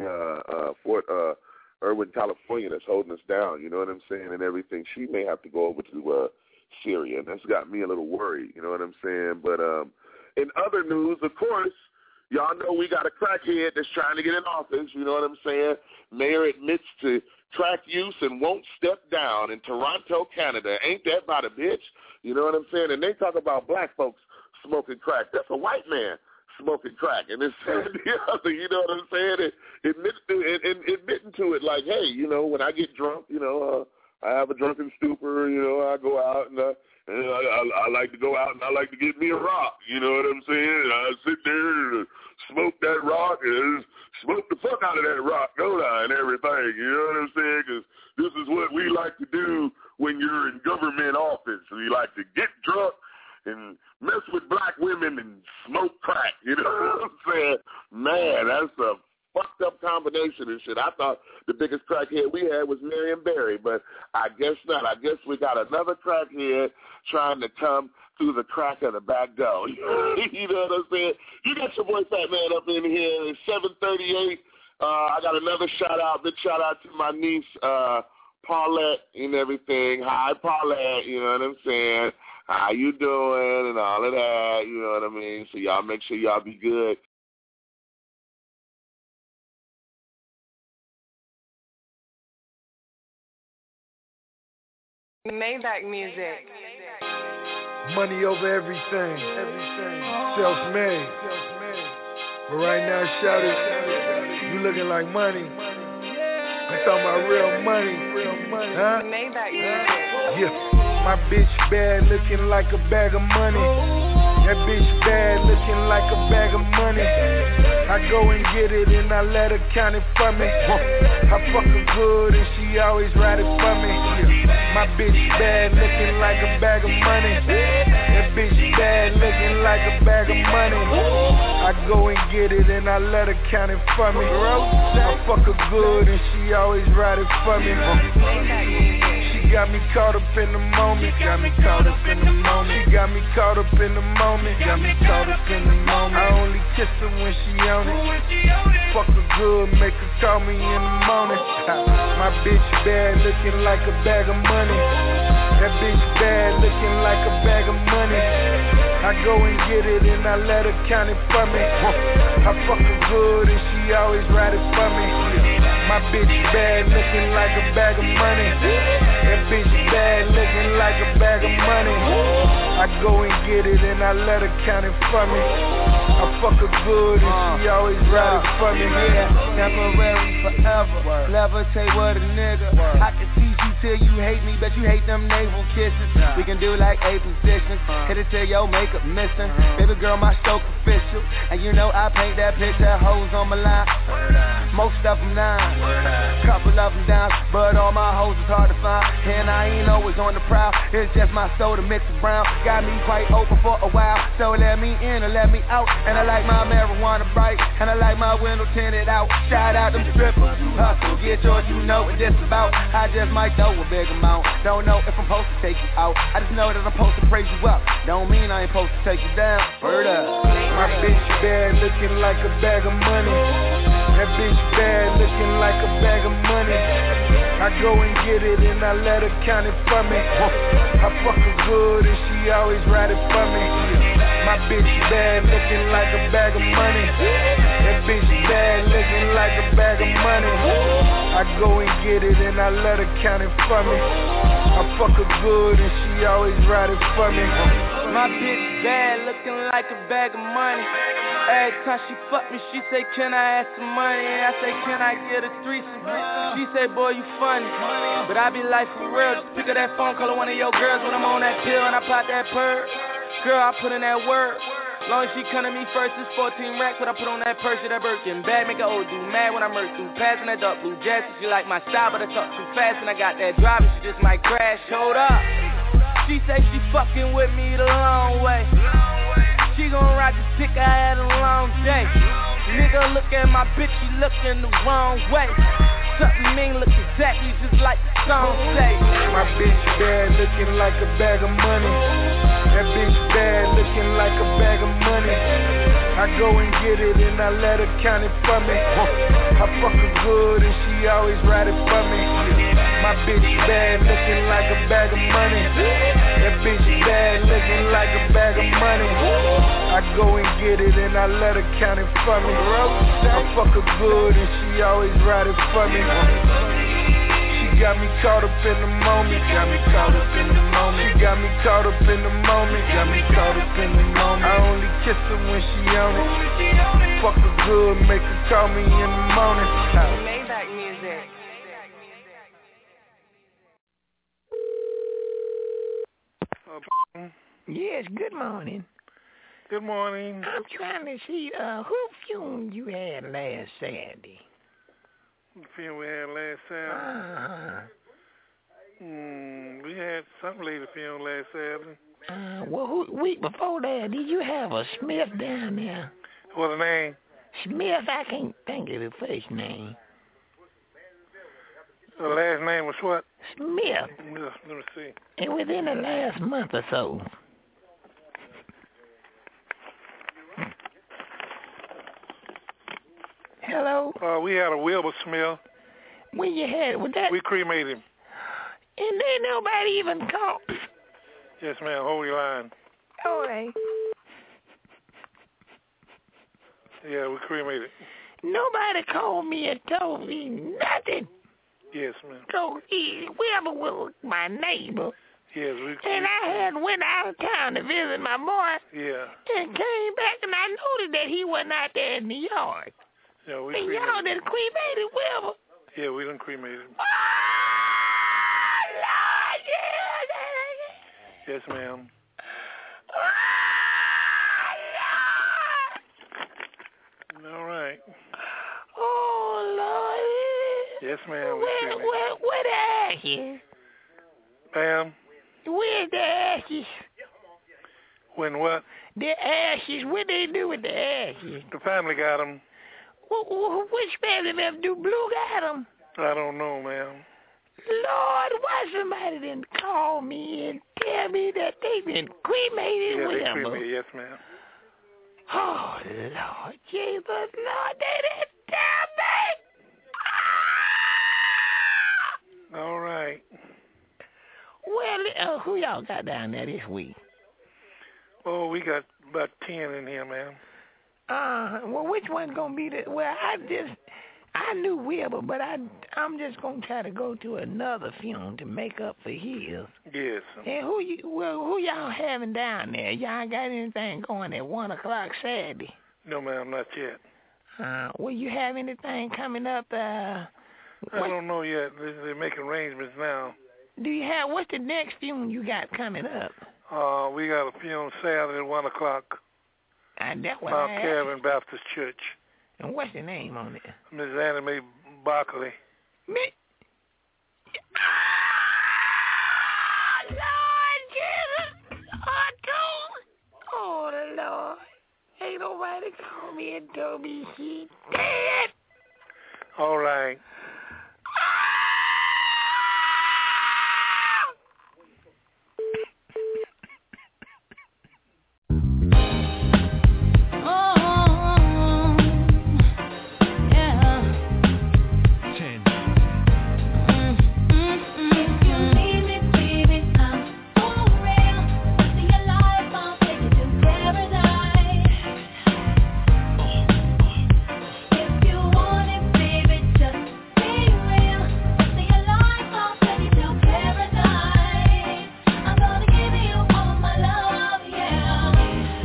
S8: California, that's holding us down, you know what I'm saying, and everything. She may have to go over to Syria, and that's got me a little worried, you know what I'm saying. But in other news, of course, y'all know we got a crackhead that's trying to get in office, you know what I'm saying. Mayor admits to crack use and won't step down in Toronto, Canada. Ain't that about a bitch? You know what I'm saying? And they talk about black folks smoking crack. That's a white man smoking crack. And it's you know what I'm saying? Admitting to it like, hey, you know, when I get drunk, you know, I have a drunken stupor, you know, I go out and I like to go out and I like to get me a rock, you know what I'm saying? I sit there and smoke that rock and smoke the fuck out of that rock, don't I, and everything, you know what I'm saying? Because this is what we like to do when you're in government office. We like to get drunk and mess with black women and smoke crack, you know what I'm saying? Man, that's a fucked up combination and shit. I thought the biggest crackhead we had was Marion Barry, but I guess not. I guess we got another crackhead trying to come through the crack of the back door. You know what I'm saying? You got your boy Fat Man up in here. It's 7:38. I got another big shout out to my niece, Paulette and everything. Hi, Paulette, you know what I'm saying? How you doing and all of that, you know what I mean? So y'all make sure y'all be good.
S21: Maybach music.
S22: Money over everything. Self-made. But right now, shout it. You looking like money. I'm talking about real money. Huh?
S21: Maybach music.
S22: Yeah. My bitch bad looking like a bag of money. That bitch bad looking like a bag of money. I go and get it and I let her count it for me. I fuck her good and she always ride it for me. My bitch bad looking like a bag of money. That bitch bad looking like a bag of money. I go and get it and I let her count it for me. I fuck her good and she always ride it for me. She got me caught up in the moment. Got me caught up in the moment. She got me caught up in the moment. Got me caught up in the moment. I only kiss her when she on it. Fuck her good, make her call me in the morning. My bitch bad looking like a bag of money. That bitch bad looking like a bag of money. I go and get it and I let her count it for me. I fuck her good and she always ride it for me. My bitch bad looking like a bag of money. That bitch bad looking like a bag of money. I go and get it and I let her count it for me. I fuck her good and she always ride it for me.
S23: Yeah, temporary forever. Levitate with a nigga. I can teach you till you hate me, but you hate them navel kisses. We can do like 8 positions. Hit it till your makeup missing. Baby girl, my stroke official. And you know I paint that picture, hoes on my line. Most of them 9, couple of them down, but all my hoes is hard to find. And I ain't always on the prowl. It's just my soda mixed brown. Got me quite open for a while. So let me in or let me out. And I like my marijuana bright. And I like my window tinted out. Shout out them strippers. Hustle, get yours, you know what this about. I just might throw a big amount. Don't know if I'm supposed to take you out. I just know that I'm supposed to praise you up. Don't mean I ain't supposed to take you down. Word up.
S22: My bitch bad looking like a bag of money. That bitch bad looking like a bag of money. I go and get it and I let her count it for me. I fuck her good and she always ride it for me. My bitch bad looking like a bag of money. That bitch bad looking like a bag of money. I go and get it and I let her count it for me. I fuck her good and she always ride it for me.
S23: My bitch bad looking like a bag of money. Every time she fuck me, she say, can I have some money? And I say, can I get a threesome? She say, boy, you funny. But I be like, for real, just pick up that phone, call her one of your girls when I'm on that pill and I pop that purr. Girl, I put in that word. Long as she come to me first, it's 14 racks. What I put on that purse, that Birkin bag. Make her old dude mad when I murk through passing that dark blue jacket. She like my style, but I talk too fast and I got that drive and she just might crash. Hold up. She say she fucking with me the long way. She gon' ride the dick, I had a long day. Nigga look at my bitch, she looking the wrong way. Something mean look exactly just like the song say.
S22: My bitch bad looking like a bag of money. That bitch bad looking like a bag of money. I go and get it and I let her count it for me. I fuck her good and she always ride it for me. My bitch bad looking like a bag of money. That bitch bad looking like a bag of money. I go and get it and I let her count it for me. I fuck her good and she always ride it for me. She got me caught up in the moment. Got me caught up in the moment. She got me caught up in the moment. Got me caught up in the moment. I only kiss her when she on it. Fuck her good, make her call me in the morning.
S21: Maybach music.
S1: Yes, good morning.
S22: Good morning.
S1: I'm trying to see who fumed you had last Saturday.
S22: The film we had last Saturday? We had some lady film last Saturday.
S1: Well, week before that, did you have a Smith down there?
S22: What the name?
S1: Smith, I can't think of the first name.
S22: The last name was what?
S1: Smith.
S22: Let me see.
S1: And within the last month or so. Hello?
S22: We had a Wilbur Smith.
S1: When you had, was that?
S22: We cremated him.
S1: And ain't nobody even called.
S22: Yes, ma'am. Hold your line.
S1: All right.
S22: Yeah, we cremated.
S1: Nobody called me and told me nothing.
S22: Yes, ma'am.
S1: So Wilbur was my neighbor.
S22: Yes,
S1: and I had went out of town to visit my boy.
S22: Yeah.
S1: And came back and I noticed that he wasn't out there in the yard.
S22: Yeah, we
S1: and
S22: cremated.
S1: Y'all done cremated Wilbur.
S22: Yeah, we done cremated him.
S1: Oh, Lord,
S22: yes, ma'am. All right.
S1: Oh, Lord.
S22: Yes, ma'am.
S1: Where the ashes?
S22: Ma'am?
S1: Where's the ashes?
S22: When what?
S1: The ashes. What they do with the ashes?
S22: The family got them.
S1: Which family member do Blue got them?
S22: I don't know, ma'am.
S1: Lord, why somebody didn't call me and tell me that they've been cremated with
S22: Yeah, they
S1: them?
S22: cremated, yes, ma'am.
S1: Oh, Lord Jesus, Lord, they didn't tell me.
S22: All right.
S1: Well, who y'all got down there this week?
S22: Oh, we got about 10 in here, ma'am.
S1: Well, which one's going to be the... Well, I knew Wilbur, but I'm just going to try to go to another funeral to make up for his.
S22: Yes.
S1: And who y'all having down there? Y'all got anything going at 1 o'clock Saturday?
S22: No, ma'am, not yet.
S1: Will you have anything coming up?
S22: I don't know yet. They're making arrangements now.
S1: Do you have... What's the next funeral you got coming up?
S22: We got a funeral Saturday at 1 o'clock.
S1: That's what
S22: Mount Calvin Baptist Church.
S1: And what's the name on it?
S22: Miss Annie Mae Barkley.
S1: Lord Jesus! Oh, Lord. Ain't nobody called me and told me she dead.
S22: All right.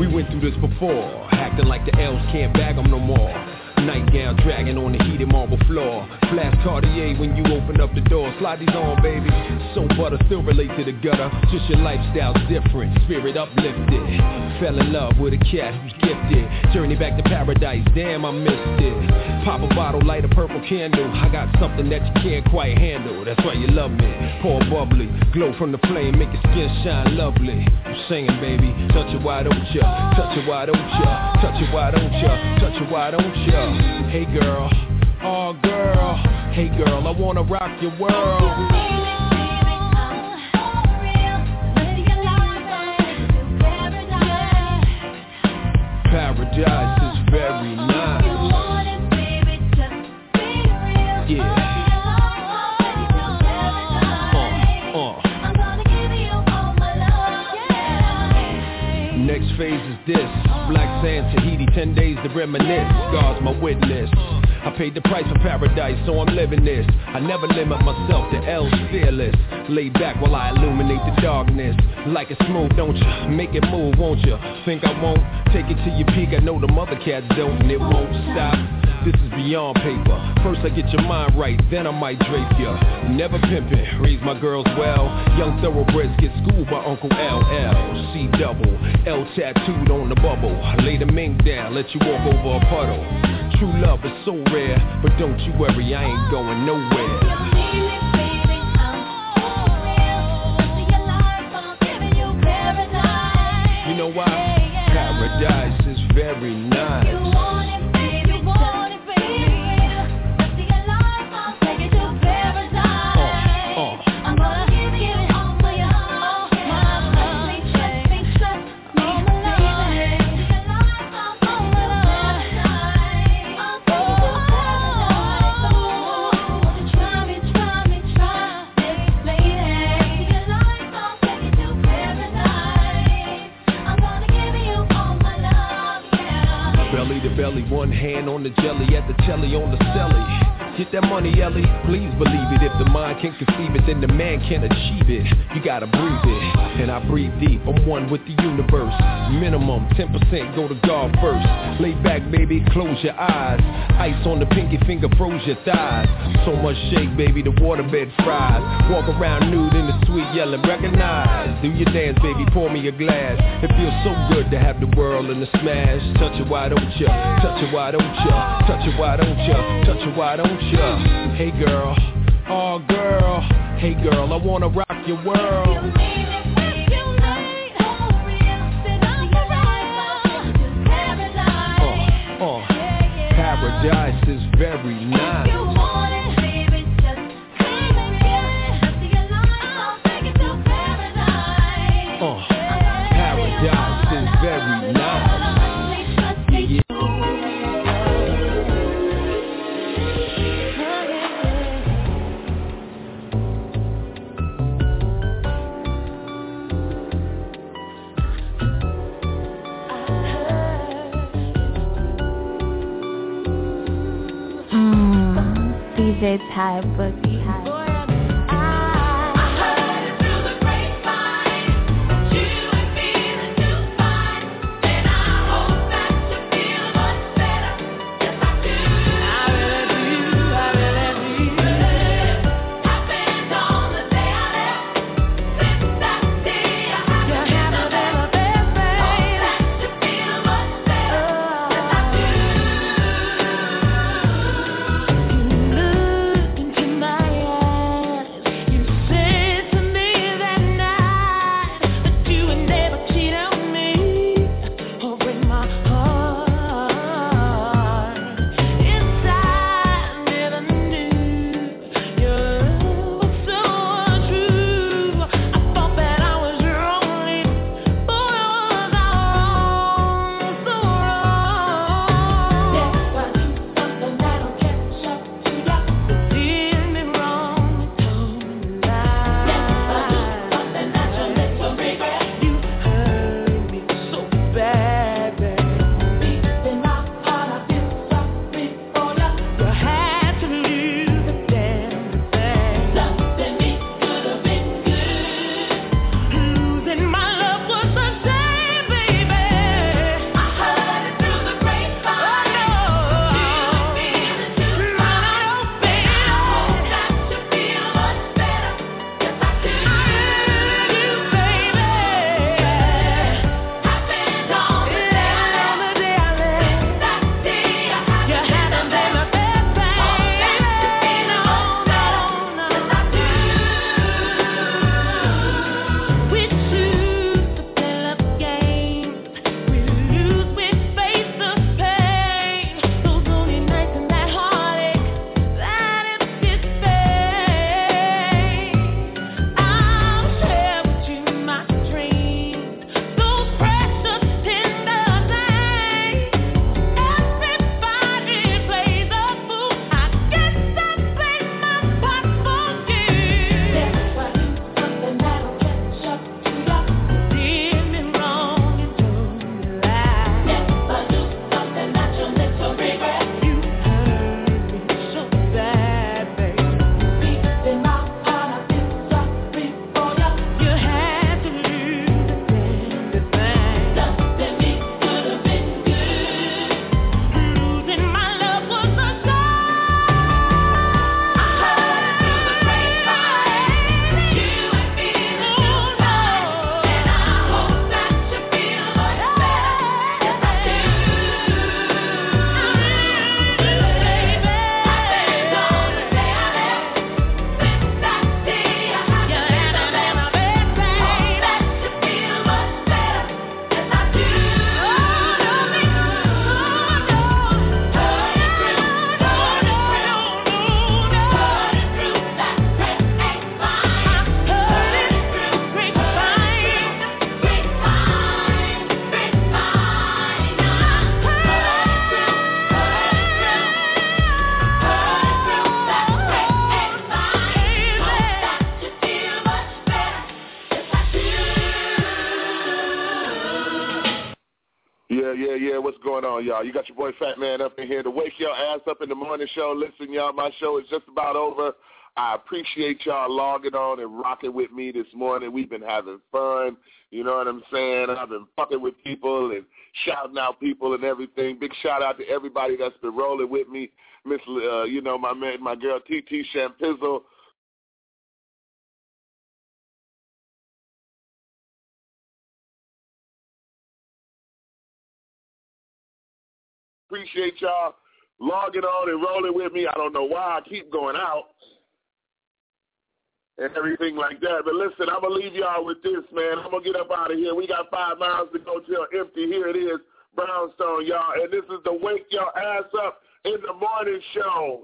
S2: We went through this before, acting like the L's can't bag them no more. Nightgown dragging on the heated marble floor. Flash Cartier when you open up the door. Slide these on, baby. So butter, still relate to the gutter. Just your lifestyle's different, spirit uplifted. Fell in love with a cat who's gifted. Journey back to paradise, damn I missed it. Pop a bottle, light a purple candle. I got something that you can't quite handle. That's why you love me. Pour bubbly, glow from the flame, make your skin shine lovely. I'm singing, baby. Touch it, why don't ya? Touch it, why don't ya? Touch it, why don't ya? Touch it, why don't ya? Hey girl, oh girl, hey girl, I wanna rock your world. Paradise is very nice. Yeah. Next phase is this. Black sand, Tahiti, 10 days to reminisce. God's my witness. I paid the price for paradise, so I'm living this. I never limit myself to L's fearless. Lay back while I illuminate the darkness. Like it smooth, don't you? Make it move, won't you? Think I won't? Take it to your peak, I know the mother cats don't, and it won't stop. This is beyond paper. First I get your mind right, then I might drape ya. Never pimpin', raise my girls well. Young thoroughbreds get schooled by Uncle LL. C double, L tattooed on the bubble. I lay the mink down, let you walk over a puddle. True love is so rare, but don't you worry, I ain't going nowhere. You know why? Paradise is very nice. Belly, one hand on the jelly, at the telly on the celly. Get that money, Ellie, please believe it. If the mind can conceive it, then the man can achieve it. You gotta breathe it, and I breathe deep. I'm one with the universe. Minimum 10% go to God first. Lay back, baby, close your eyes. Ice on the pinky finger, froze your thighs. So much shake, baby, the waterbed fries. Walk around nude in the suite, yelling, recognize. Do your dance, baby, pour me a glass. It feels so good to have the world in the smash. Touch it, why don't ya? Touch it, why don't ya? Touch it, why don't ya? Touch it, why don't ya? Hey girl, oh girl, hey girl, I wanna rock your world. Paradise is very nice. Paradise is very nice.
S7: DJ Ty Boogie.
S11: Look into my eyes.
S8: Yeah. What's going on, y'all? You got your boy Fat Man up in here to wake your ass up in the morning show. Listen, y'all, my show is just about over. I appreciate y'all logging on and rocking with me this morning. We've been having fun. You know what I'm saying? I've been fucking with people and shouting out people and everything. Big shout out to everybody that's been rolling with me. Miss, my girl TT Shampizzle. Appreciate y'all logging on and rolling with me. I don't know why I keep going out and everything like that. But listen, I'm going to leave y'all with this, man. I'm going to get up out of here. We got 5 miles to go till empty. Here it is, Brownstone, y'all. And this is the Wake Your Ass Up in the Morning Show.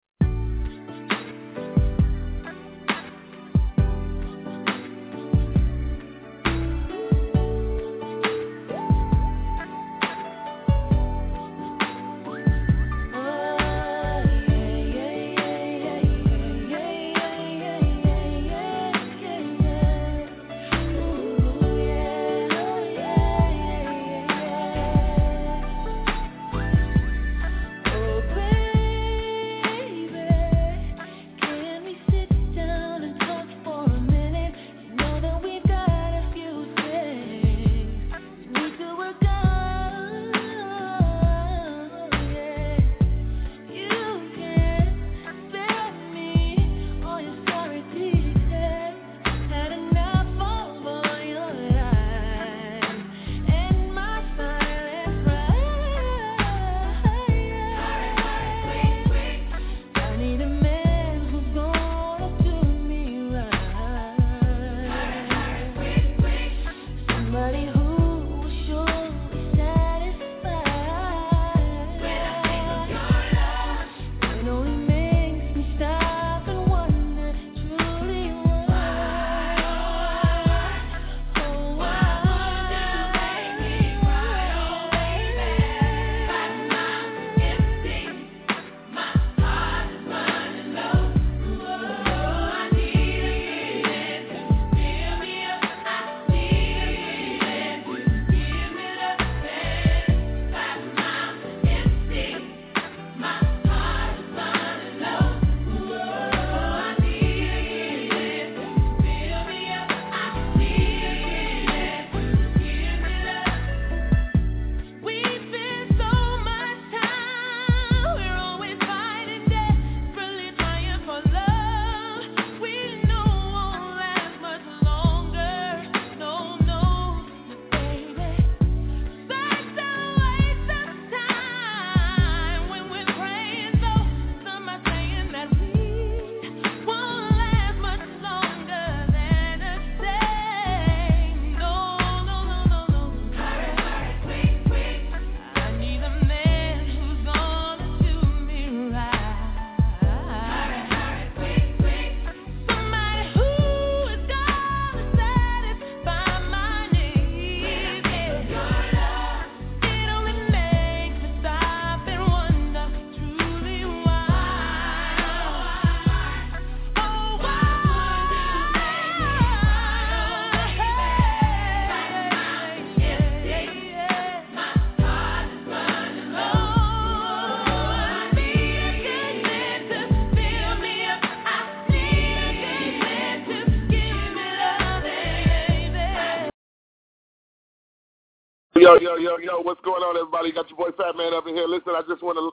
S8: Yo, what's going on, everybody? Got your boy Fat Man up in here. Listen, I just want to...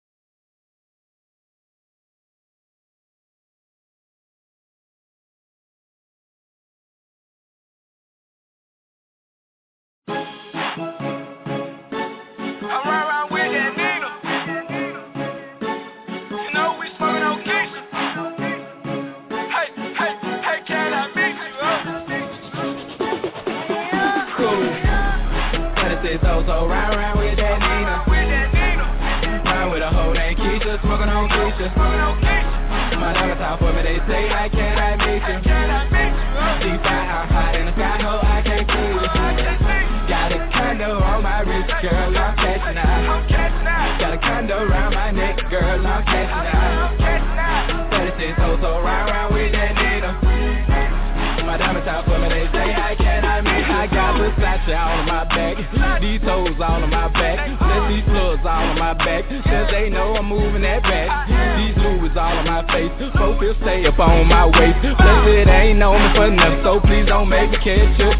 S3: So round with that Nina. Round with a hoe named Keisha, smoking on Keisha. My number top for me, they say, I can't I meet you. She fly out hot in the sky, ho, I can't see you. Got a condo on my wrist, girl, I'm catching out. Got a condo around my neck, girl, I'm catching out. 36 hoes, so round with that Nina. My diamond top for me, they say, I can't I meet you. I got Versace all in my bag. These hoes
S4: all on my back. Let these plugs all on my back. Since they know I'm moving that back. These Louis all on my face. Both will stay up on my waist. Plus it ain't on me for nothing, so please don't make me catch it.